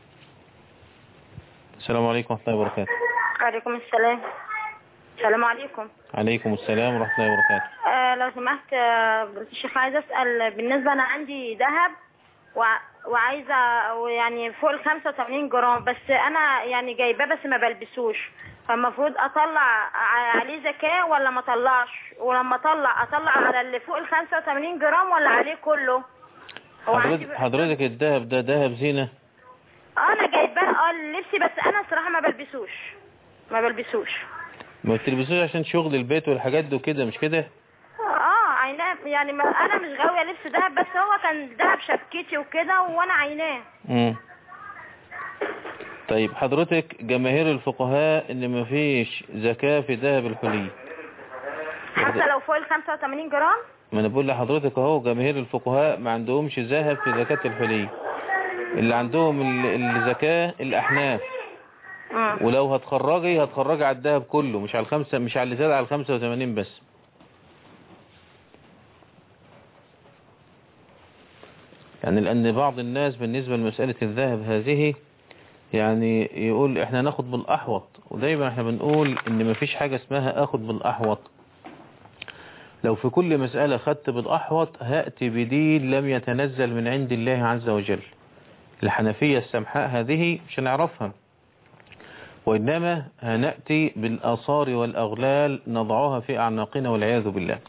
السلام عليكم ورحمة الله وبركاته. وعليكم السلام. السلام عليكم. عليكم السلام ورحمة الله وبركاته. لو سمحت الشيخ، عايزة أسأل بالنسبة أنا عندي ذهب وعايزة يعني فوق ال 85 جرام، بس أنا يعني جايباه بس ما بلبسوش، فالمفروض أطلع عليه زكاة ولا ما أطلعش؟ ولما أطلع على اللي فوق ال 85 جرام ولا عليه كله؟ حضرتك الذهب ده ذهب زينة؟ أنا جايباه لبسي، بس أنا الصراحة ما بلبسوش. ما بتلبسوش عشان شغل البيت والحاجات دي وكده، مش كده؟ عيناه يعني، انا مش غاويه لبس دهب، بس هو كان دهب شبكتي وكده وانا عيناه. طيب حضرتك جماهير الفقهاء ان ما فيش زكاة في ذهب الحلي حتى لو فوق ال 85 جرام. ما انا بقول لحضرتك اهو، جماهير الفقهاء ما عندهمش ذهب في زكاة الحلي، اللي عندهم الزكاة الاحناف. ولو هتخرجي على الذهب كله، مش على مش على اللي زاد على 85 بس. يعني لأن بعض الناس بالنسبة لمسألة الذهب هذه يعني يقول احنا ناخد بالأحوط، ودايما احنا بنقول ان مفيش حاجة اسمها اخد بالأحوط. لو في كل مسألة خدت بالأحوط هأتي بدين لم يتنزل من عند الله عز وجل. الحنفية السمحاء هذه مش هنعرفها، وإنما هنأتي بالآثار والأغلال نضعها في أعناقنا والعياذ بالله.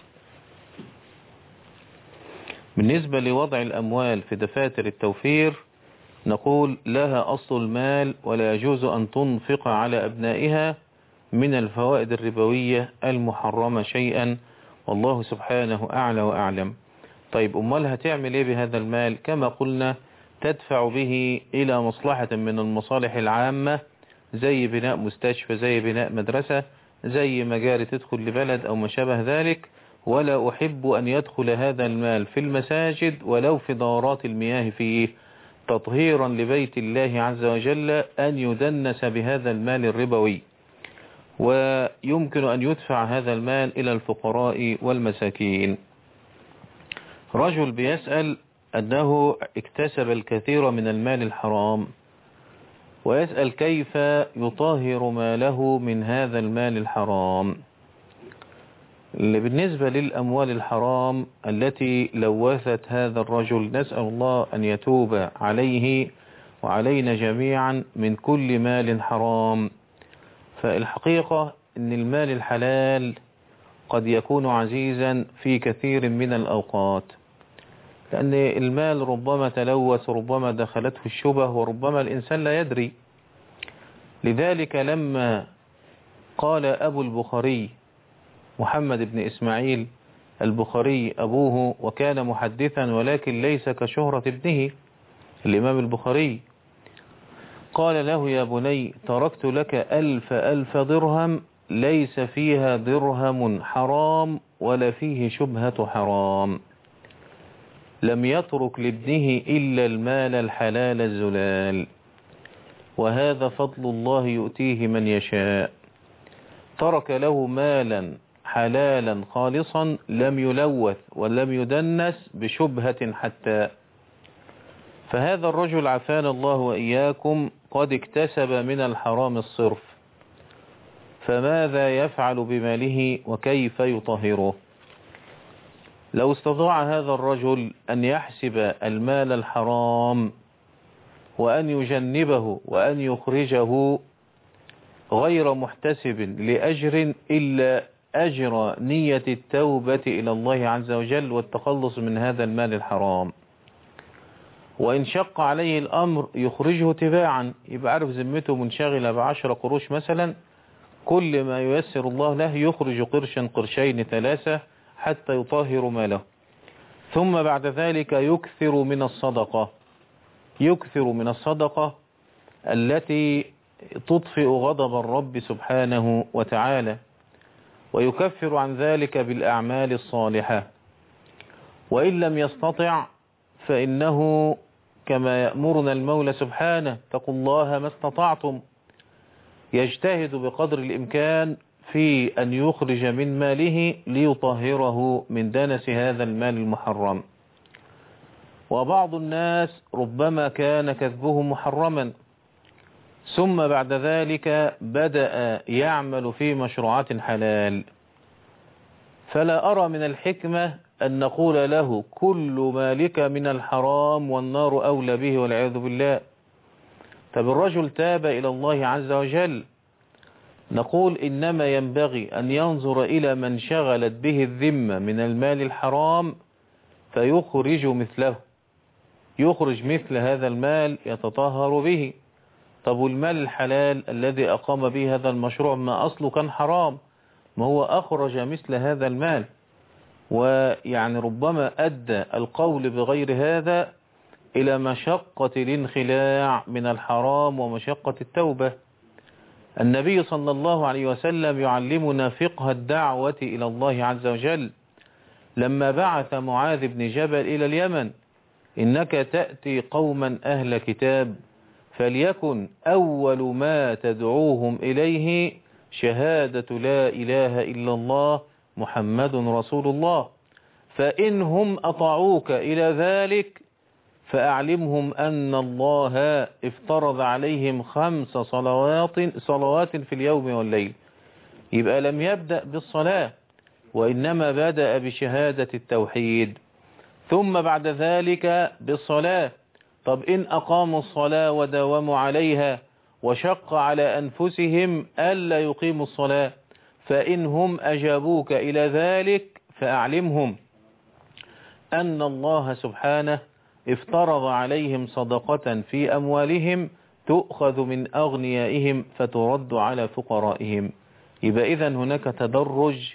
بالنسبة لوضع الأموال في دفاتر التوفير نقول لها أصل المال ولا يجوز أن تنفق على أبنائها من الفوائد الربوية المحرمة شيئا، والله سبحانه أعلى وأعلم. طيب أمال هتعمل إيه بهذا المال؟ كما قلنا تدفع به إلى مصلحة من المصالح العامة، زي بناء مستشفى، زي بناء مدرسة، زي مجاري تدخل لبلد أو ما شابه ذلك. ولا أحب أن يدخل هذا المال في المساجد ولو في دورات المياه فيه، تطهيرا لبيت الله عز وجل أن يدنس بهذا المال الربوي. ويمكن أن يدفع هذا المال إلى الفقراء والمساكين. رجل بيسأل أنه اكتسب الكثير من المال الحرام، ويسأل كيف يطهر ماله من هذا المال الحرام. بالنسبة للأموال الحرام التي لوثت هذا الرجل، نسأل الله أن يتوب عليه وعلينا جميعا من كل مال حرام. فالحقيقة أن المال الحلال قد يكون عزيزا في كثير من الأوقات، لأن المال ربما تلوث، ربما دخلته الشبه، وربما الإنسان لا يدري. لذلك لما قال أبو البخاري محمد بن إسماعيل البخاري أبوه، وكان محدثا ولكن ليس كشهرة ابنه الإمام البخاري، قال له يا بني تركت لك 1000 درهم ليس فيها درهم حرام ولا فيه شبهة حرام. لم يترك لابنه إلا المال الحلال الزلال، وهذا فضل الله يؤتيه من يشاء. ترك له مالا حلالا خالصا لم يلوث ولم يدنس بشبهة حتى. فهذا الرجل عافانا الله وإياكم قد اكتسب من الحرام الصرف، فماذا يفعل بماله وكيف يطهره؟ لو استطاع هذا الرجل أن يحسب المال الحرام وأن يجنبه وأن يخرجه غير محتسب لأجر إلا أجر نية التوبة إلى الله عز وجل والتخلص من هذا المال الحرام، وإن شق عليه الأمر يخرجه تباعا، يبقى عارف ذمته منشغلة ب10 قروش مثلا، كل ما ييسر الله له يخرج قرشا قرشين 3 حتى يطهر ماله. ثم بعد ذلك يكثر من الصدقة التي تطفئ غضب الرب سبحانه وتعالى، ويكفر عن ذلك بالأعمال الصالحة. وإن لم يستطع فإنه كما يأمرنا المولى سبحانه: اتقوا الله ما استطعتم، يجتهد بقدر الإمكان في أن يخرج من ماله ليطهره من دنس هذا المال المحرم. وبعض الناس ربما كان كسبه محرما ثم بعد ذلك بدأ يعمل في مشروعات حلال، فلا أرى من الحكمة أن نقول له كل مالك من الحرام والنار أولى به والعياذ بالله. طب الرجل تاب إلى الله عز وجل، نقول إنما ينبغي أن ينظر إلى من شغلت به الذمة من المال الحرام فيخرج مثله، يخرج مثل هذا المال يتطهر به. طب والمال الحلال الذي أقام به هذا المشروع ما أصله كان حرام، ما هو أخرج مثل هذا المال، ويعني ربما أدى القول بغير هذا إلى مشقة الانخلاع من الحرام ومشقة التوبة. النبي صلى الله عليه وسلم يعلمنا فقه الدعوة إلى الله عز وجل لما بعث معاذ بن جبل إلى اليمن: إنك تأتي قوما أهل كتاب فليكن أول ما تدعوهم إليه شهادة لا إله إلا الله محمد رسول الله، فإنهم أطاعوك إلى ذلك فأعلمهم أن الله افترض عليهم 5 صلوات في اليوم والليل. يبقى لم يبدأ بالصلاة وإنما بدأ بشهادة التوحيد، ثم بعد ذلك بالصلاة. طب إن أقاموا الصلاة وداوموا عليها وشق على أنفسهم ألا يقيموا الصلاة، فإنهم أجابوك إلى ذلك فأعلمهم أن الله سبحانه افترض عليهم صدقة في أموالهم تؤخذ من أغنيائهم فترد على فقرائهم. يبقى إذن هناك تدرج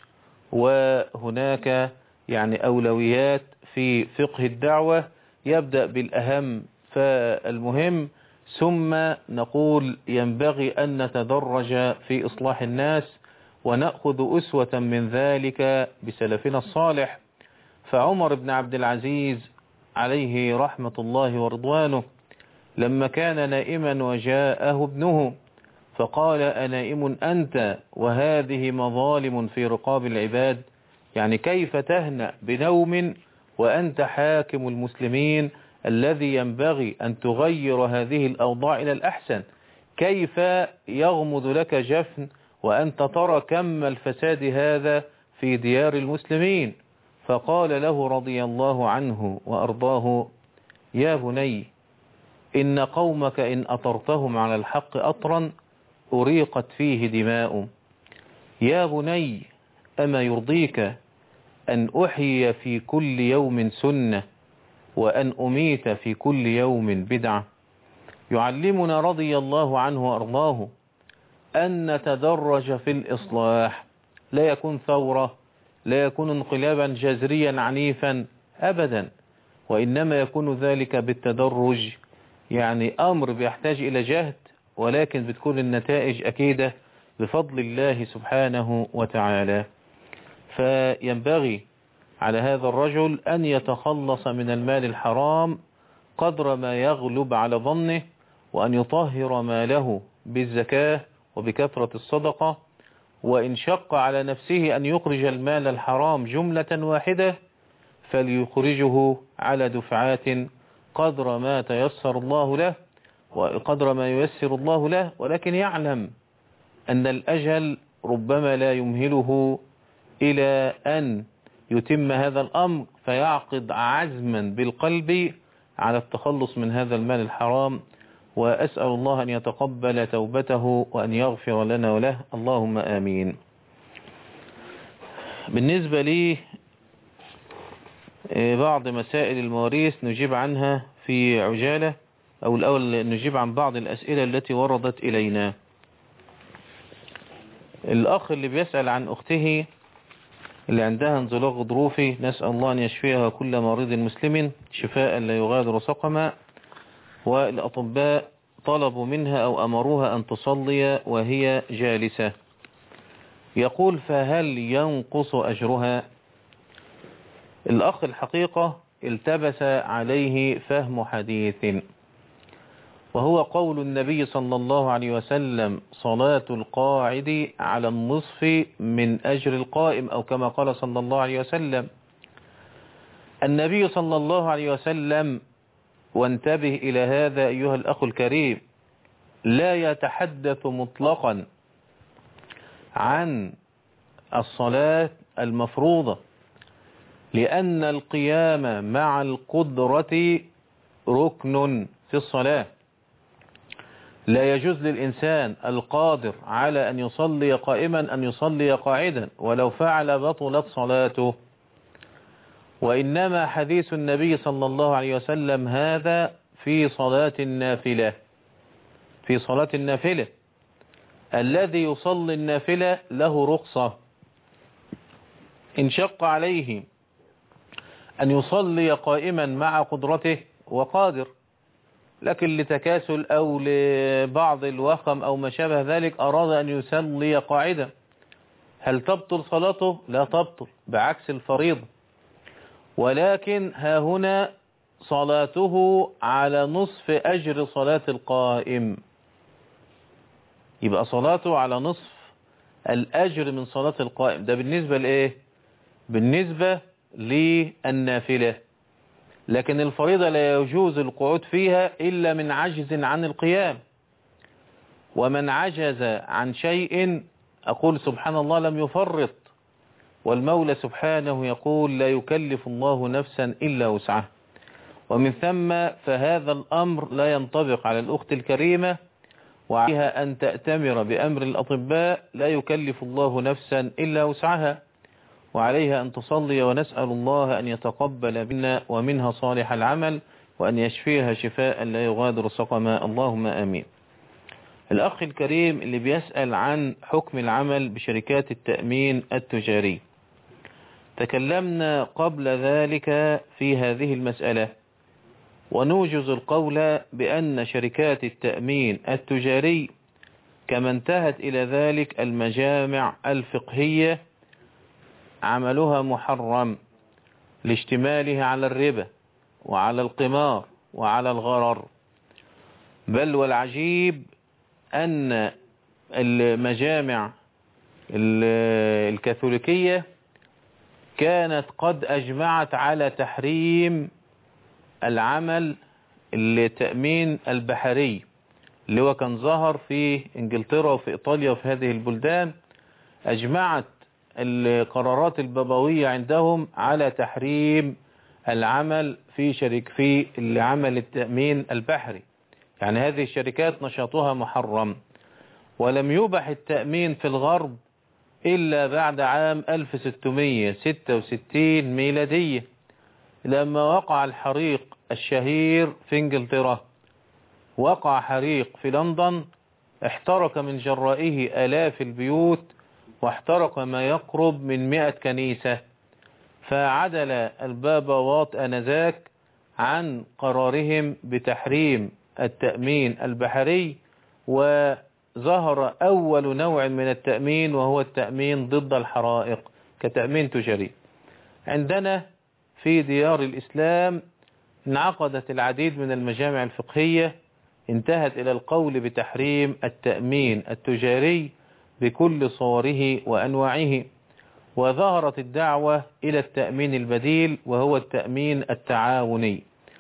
وهناك يعني أولويات في فقه الدعوة، يبدأ بالأهم فالمهم، ثم نقول ينبغي أن نتدرج في إصلاح الناس ونأخذ أسوة من ذلك بسلفنا الصالح. فعمر بن عبد العزيز عليه رحمة الله ورضوانه لما كان نائما وجاءه ابنه فقال: أنائم أنت وهذه مظالم في رقاب العباد؟ يعني كيف تهنأ بنوم وأنت حاكم المسلمين الذي ينبغي أن تغير هذه الأوضاع إلى الأحسن؟ كيف يغمض لك جفن وأنت ترى كم الفساد هذا في ديار المسلمين؟ فقال له رضي الله عنه وأرضاه: يا بني، إن قومك إن أطرتهم على الحق أطرا أريقت فيه دماء. يا بني، أما يرضيك أن أحيي في كل يوم سنة وأن أميت في كل يوم بدعة؟ يعلمنا رضي الله عنه وأرضاه أن نتدرج في الإصلاح، لا يكون ثورة، لا يكون انقلابا جذريا عنيفا أبدا، وإنما يكون ذلك بالتدرج، يعني أمر بيحتاج إلى جهد ولكن بتكون النتائج أكيدة بفضل الله سبحانه وتعالى. فينبغي على هذا الرجل أن يتخلص من المال الحرام قدر ما يغلب على ظنه، وأن يطهر ماله بالزكاة وبكثرة الصدقة، وإن شق على نفسه أن يخرج المال الحرام جملة واحدة فليخرجه على دفعات قدر ما تيسر الله له وقدر ما ييسر الله له، ولكن يعلم أن الأجل ربما لا يمهله إلى أن يتم هذا الأمر، فيعقد عزما بالقلب على التخلص من هذا المال الحرام. وأسأل الله أن يتقبل توبته وأن يغفر لنا وله، اللهم آمين. بالنسبة لي بعض مسائل المواريث نجيب عنها في عجالة، أو الأول نجيب عن بعض الأسئلة التي وردت إلينا. الأخ اللي بيسأل عن أخته اللي عندها انزلاق غضروفي، نسأل الله أن يشفيها كل مريض مسلم شفاء لا يغادر سقما، والأطباء طلبوا منها أو أمروها أن تصلي وهي جالسة. يقول فهل ينقص أجرها؟ الأخ الحقيقة التبس عليه فهم حديث، وهو قول النبي صلى الله عليه وسلم صلاة القاعد على النصف من أجر القائم، أو كما قال صلى الله عليه وسلم. النبي صلى الله عليه وسلم، وانتبه إلى هذا أيها الأخ الكريم، لا يتحدث مطلقا عن الصلاة المفروضة، لأن القيام مع القدرة ركن في الصلاة. لا يجوز للإنسان القادر على أن يصلي قائما أن يصلي قاعدا، ولو فعل بطلت صلاته. وإنما حديث النبي صلى الله عليه وسلم هذا في صلاة النافلة، في صلاة النافلة. الذي يصلي النافلة له رخصة، إن شق عليه أن يصلي قائما مع قدرته وقادر، لكن لتكاسل أو لبعض الوخم أو ما شابه ذلك أراد أن يصلي قاعدا، هل تبطل صلاته؟ لا تبطل، بعكس الفريضة. ولكن ها هنا صلاته على نصف أجر صلاة القائم، يبقى صلاته على نصف الأجر من صلاة القائم. ده بالنسبة لإيه؟ بالنسبة للنافلة. لكن الفريضة لا يجوز القعود فيها إلا من عجز عن القيام، ومن عجز عن شيء أقول سبحان الله لم يفرط، والمولى سبحانه يقول لا يكلف الله نفسا إلا وسعها. ومن ثم فهذا الأمر لا ينطبق على الأخت الكريمة، وعليها أن تأتمر بأمر الأطباء، لا يكلف الله نفسا إلا وسعها، وعليها أن تصلي، ونسأل الله أن يتقبل منا ومنها صالح العمل، وأن يشفيها شفاء لا يغادر سقما، اللهم آمين. الأخ الكريم اللي بيسأل عن حكم العمل بشركات التأمين التجاري، تكلمنا قبل ذلك في هذه المسألة، ونوجز القول بأن شركات التأمين التجاري كما انتهت إلى ذلك المجامع الفقهية عملها محرم لاشتمالها على الربا وعلى القمار وعلى الغرر. بل والعجيب أن المجامع الكاثوليكية كانت قد أجمعت على تحريم العمل التأمين البحري، اللي هو كان ظهر في إنجلترا وفي إيطاليا وفي هذه البلدان. أجمعت القرارات البابوية عندهم على تحريم العمل في العمل التأمين البحري، يعني هذه الشركات نشاطها محرم. ولم يبح التأمين في الغرب إلا بعد عام 1666 ميلادية، لما وقع الحريق الشهير في إنجلترا. وقع حريق في لندن احترق من جرائه آلاف البيوت، واحترق ما يقرب من 100 كنيسة. فعدل البابوات آنذاك عن قرارهم بتحريم التأمين البحري، وظهر أول نوع من التأمين وهو التأمين ضد الحرائق كتأمين تجاري. عندنا في ديار الإسلام انعقدت العديد من المجامع الفقهية انتهت إلى القول بتحريم التأمين التجاري بكل صوره وأنواعه، وظهرت الدعوة إلى التأمين البديل وهو التأمين التعاوني،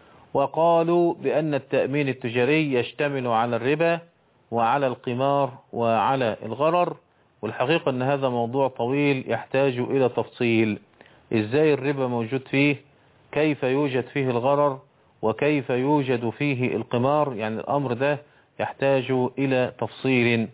وقالوا بأن التأمين التجاري يشتمل على الربا وعلى القمار وعلى الغرر. والحقيقة أن هذا موضوع طويل يحتاج إلى تفصيل، إزاي الربا موجود فيه، كيف يوجد فيه الغرر، وكيف يوجد فيه القمار، يعني الأمر ده يحتاج إلى تفصيل.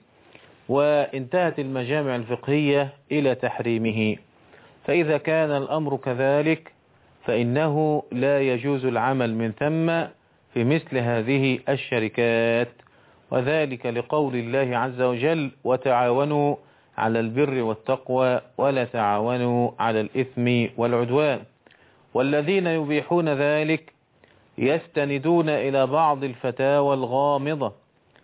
وانتهت المجامع الفقهية إلى تحريمه. فإذا كان الأمر كذلك فإنه لا يجوز العمل من ثم في مثل هذه الشركات، وذلك لقول الله عز وجل: وتعاونوا على البر والتقوى ولا تعاونوا على الإثم والعدوان. والذين يبيحون ذلك يستندون إلى بعض الفتاوى الغامضة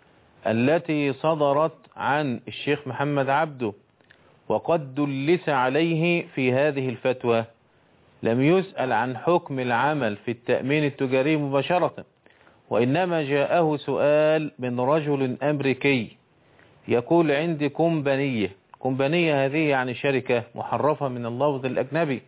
التي صدرت عن الشيخ محمد عبده، وقد دلس عليه في هذه الفتوى. لم يسأل عن حكم العمل في التأمين التجاري مباشرة، وإنما جاءه سؤال من رجل أمريكي يقول: عندي كومبانية هذه يعني شركة محرفة من اللفظ الأجنبي،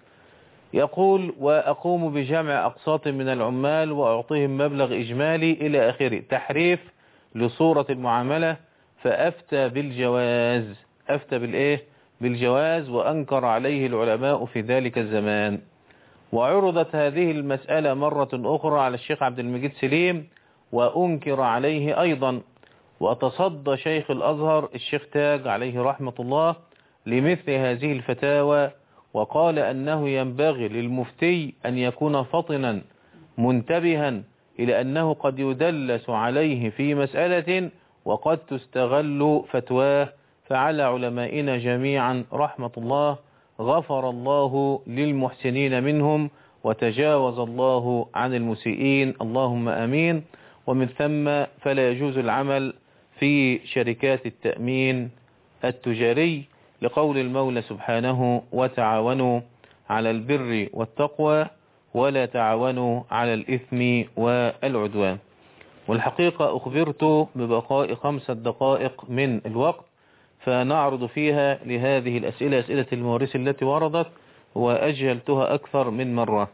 يقول: وأقوم بجمع أقساط من العمال وأعطيهم مبلغ إجمالي إلى آخره، تحريف لصورة المعاملة. فأفتى بالجواز، أفتى بالجواز، وأنكر عليه العلماء في ذلك الزمان. وعرضت هذه المسألة مرة أخرى على الشيخ عبد المجيد سليم وأنكر عليه أيضا. وتصدى شيخ الأزهر الشيخ تاج عليه رحمة الله لمثل هذه الفتاوى، وقال أنه ينبغي للمفتي أن يكون فطنا منتبها إلى أنه قد يدلس عليه في مسألة وقد تستغل فتواه. فعلى علمائنا جميعا رحمة الله، غفر الله للمحسنين منهم وتجاوز الله عن المسيئين، اللهم آمين. ومن ثم فلا يجوز العمل في شركات التأمين التجاري لقول المولى سبحانه: وتعاونوا على البر والتقوى ولا تعاونوا على الإثم والعدوان. والحقيقة أخبرت ببقاء 5 دقائق من الوقت، فنعرض فيها لهذه الأسئلة، أسئلة المواريث التي وردت وأجلتها أكثر من مرة.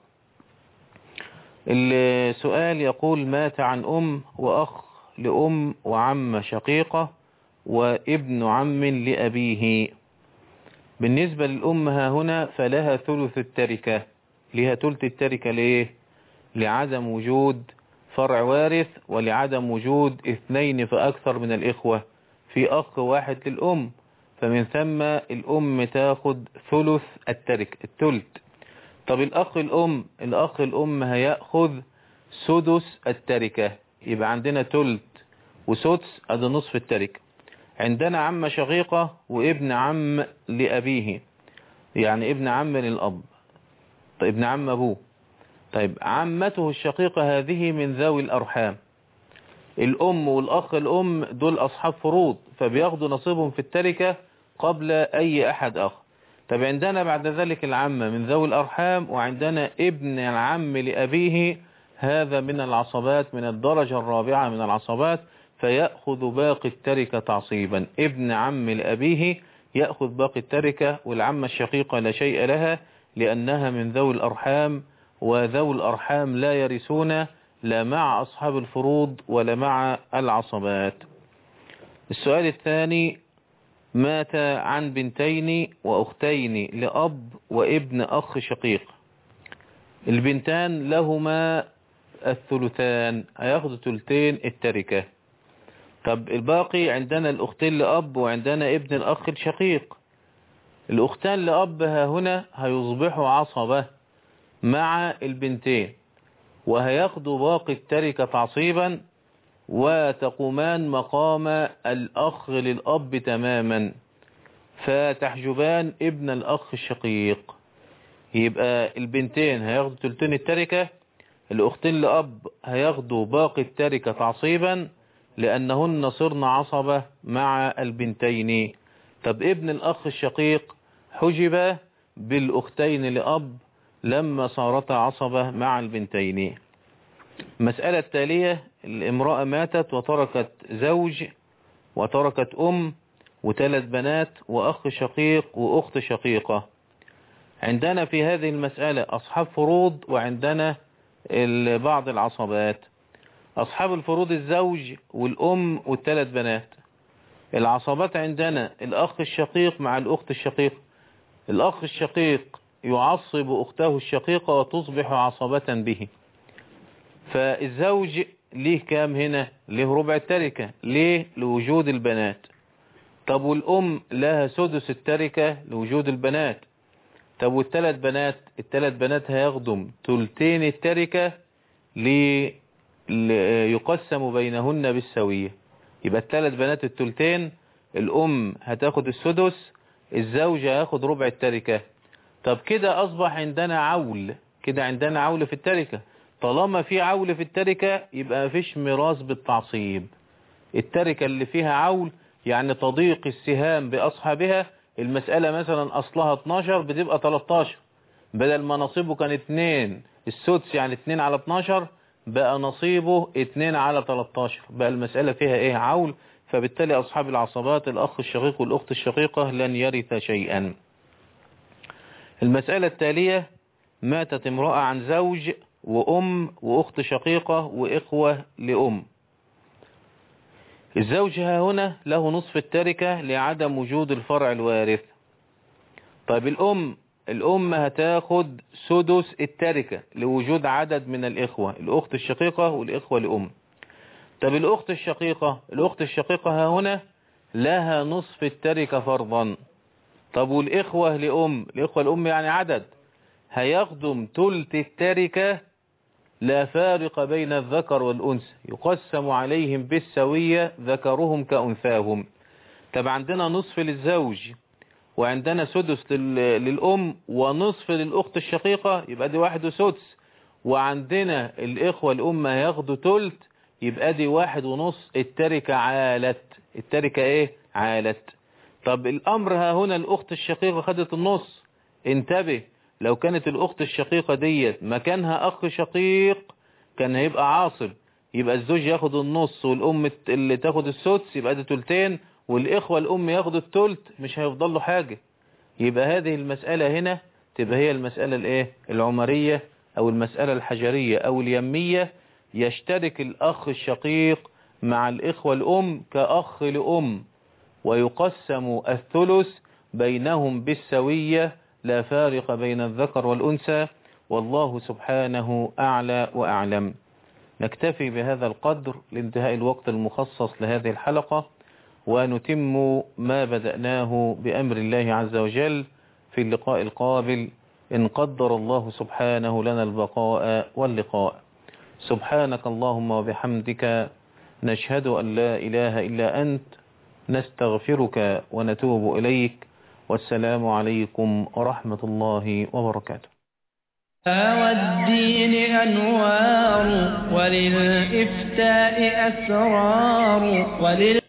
السؤال يقول: مات عن أم وأخ لأم وعم شقيقة وابن عم لأبيه. بالنسبة للأم ها هنا فلها ثلث التركة. لها ثلث التركة ليه؟ لعدم وجود فرع وارث، ولعدم وجود 2 فأكثر من الإخوة، في أخ واحد للأم، فمن ثم الأم تاخد ثلث التركة، الثلث. طب الأخ الأم هيأخذ سدس التركة، يبقى عندنا ثلث وسدس، ادي نصف التركة. عندنا عم شقيقة وابن عم لأبيه، يعني ابن عم للأب، طيب ابن عم أبوه. طيب عمته الشقيقة هذه من ذوي الأرحام. الأم والأخ الأم دول أصحاب فروض، فبياخدوا نصيبهم في التركة قبل أي أحد آخر. طب عندنا بعد ذلك العم من ذوي الأرحام، وعندنا ابن العم لأبيه، هذا من العصبات، من الدرجة الرابعة من العصبات، فيأخذ باقي التركة تعصيبا. ابن عم لأبيه يأخذ باقي التركة، والعم الشقيقة لا شيء لها لأنها من ذوي الأرحام، وذوي الأرحام لا يرثون لا مع أصحاب الفروض ولا مع العصبات. السؤال الثاني: مات عن بنتين وأختين لأب وابن أخ شقيق. البنتان لهما الثلثان، هياخدوا ثلثين التركة. طب الباقي عندنا الأختين لأب وعندنا ابن الأخ الشقيق. الأختان لأب ها هنا هيصبحوا عصبة مع البنتين، وهياخدوا باقي التركة تعصيبا، وتقومان مقام الأخ للأب تماما، فتحجبان ابن الأخ الشقيق. يبقى البنتين هياخدوا ثلثين التركة، الأختين لأب هياخدوا باقي التركة تعصيبا لأنهن صرن عصبة مع البنتين. طب ابن الأخ الشقيق حجب بالأختين لأب لما صارتا عصبة مع البنتين. المسألة التالية: الامرأة ماتت وتركت زوج وتركت وثلاث بنات وأخ شقيق وأخت شقيقة. عندنا في هذه المسألة أصحاب فروض وعندنا بعض العصبات. أصحاب الفروض الزوج والأم والثلاث بنات. العصبات عندنا الأخ الشقيق مع الأخت الشقيقة. الأخ الشقيق يعصب أخته الشقيقة وتصبح عصبة به. فالزوج ليه كام هنا؟ ليه ربع التركة. ليه؟ لوجود البنات. طب والأم لها سدس التركة لوجود البنات. طب والثلاث بنات؟ الثلاث بنات هيخدم ثلثين التركة يقسم بينهن بالسوية. يبقى الثلاث بنات الثلثين، الأم هتاخد السدس، الزوج هياخد ربع التركة. طب كده أصبح عندنا عول، كده عندنا عول في التركة. طالما في عول في التركة يبقى مفيش ميراث بالتعصيب. التركة اللي فيها عول يعني تضيق السهام بأصحابها. المسألة مثلا أصلها 12 بتبقى 13، بدل ما نصيبه كان 2 السدس يعني 2 على 12 بقى نصيبه 2 على 13. بقى المسألة فيها ايه؟ عول. فبالتالي أصحاب العصبات الأخ الشقيق والأخت الشقيقة لن يرث شيئا. المسألة التالية: ماتت امرأة عن زوج وأخت شقيقة وإخوة لأم. الزوج هنا له نصف التركة لعدم وجود الفرع الوارث. طيب الأم هتاخد سدس التركة لوجود عدد من الإخوة، الأخت الشقيقة والإخوة لأم. طب الأخت الشقيقة هنا لها نصف التركة فرضا. طب والإخوة لأم، الإخوة لأم يعني عدد، هيخدم ثلث التركة لا فارق بين الذكر والأنثى، يقسم عليهم بالسوية ذكرهم كأنثاهم. طب عندنا نصف للزوج وعندنا سدس للأم ونصف للأخت الشقيقة، يبقى دي 1 وسدس. وعندنا الإخوة الأم هياخدوا ثلث، يبقى دي 1 ونص. التركة عالت. التركة ايه؟ عالت. طب الأمر هنا الأخت الشقيقة خدت النص. انتبه، لو كانت الأخت الشقيقة ديت مكانها أخ شقيق كان هيبقى عاصب، يبقى الزوج ياخد النص والأم اللي تاخد السدس، يبقى ده ثلثين، والإخوة الأم ياخدوا الثلث، مش هيفضل له حاجة. يبقى هذه المسألة هنا تبقى هي المسألة الايه؟ العمرية أو المسألة الحجرية أو اليمية. يشترك الأخ الشقيق مع الإخوة الأم كأخ لأم، ويقسم الثلث بينهم بالسوية لا فارق بين الذكر والأنثى. والله سبحانه أعلى وأعلم. نكتفي بهذا القدر لانتهاء الوقت المخصص لهذه الحلقة، ونتم ما بدأناه بأمر الله عز وجل في اللقاء القابل إن قدر الله سبحانه لنا البقاء واللقاء. سبحانك اللهم وبحمدك، نشهد أن لا إله إلا أنت، نستغفرك ونتوب إليك. والسلام عليكم ورحمة الله وبركاته. والدين أنوار وللإفتاء أسرار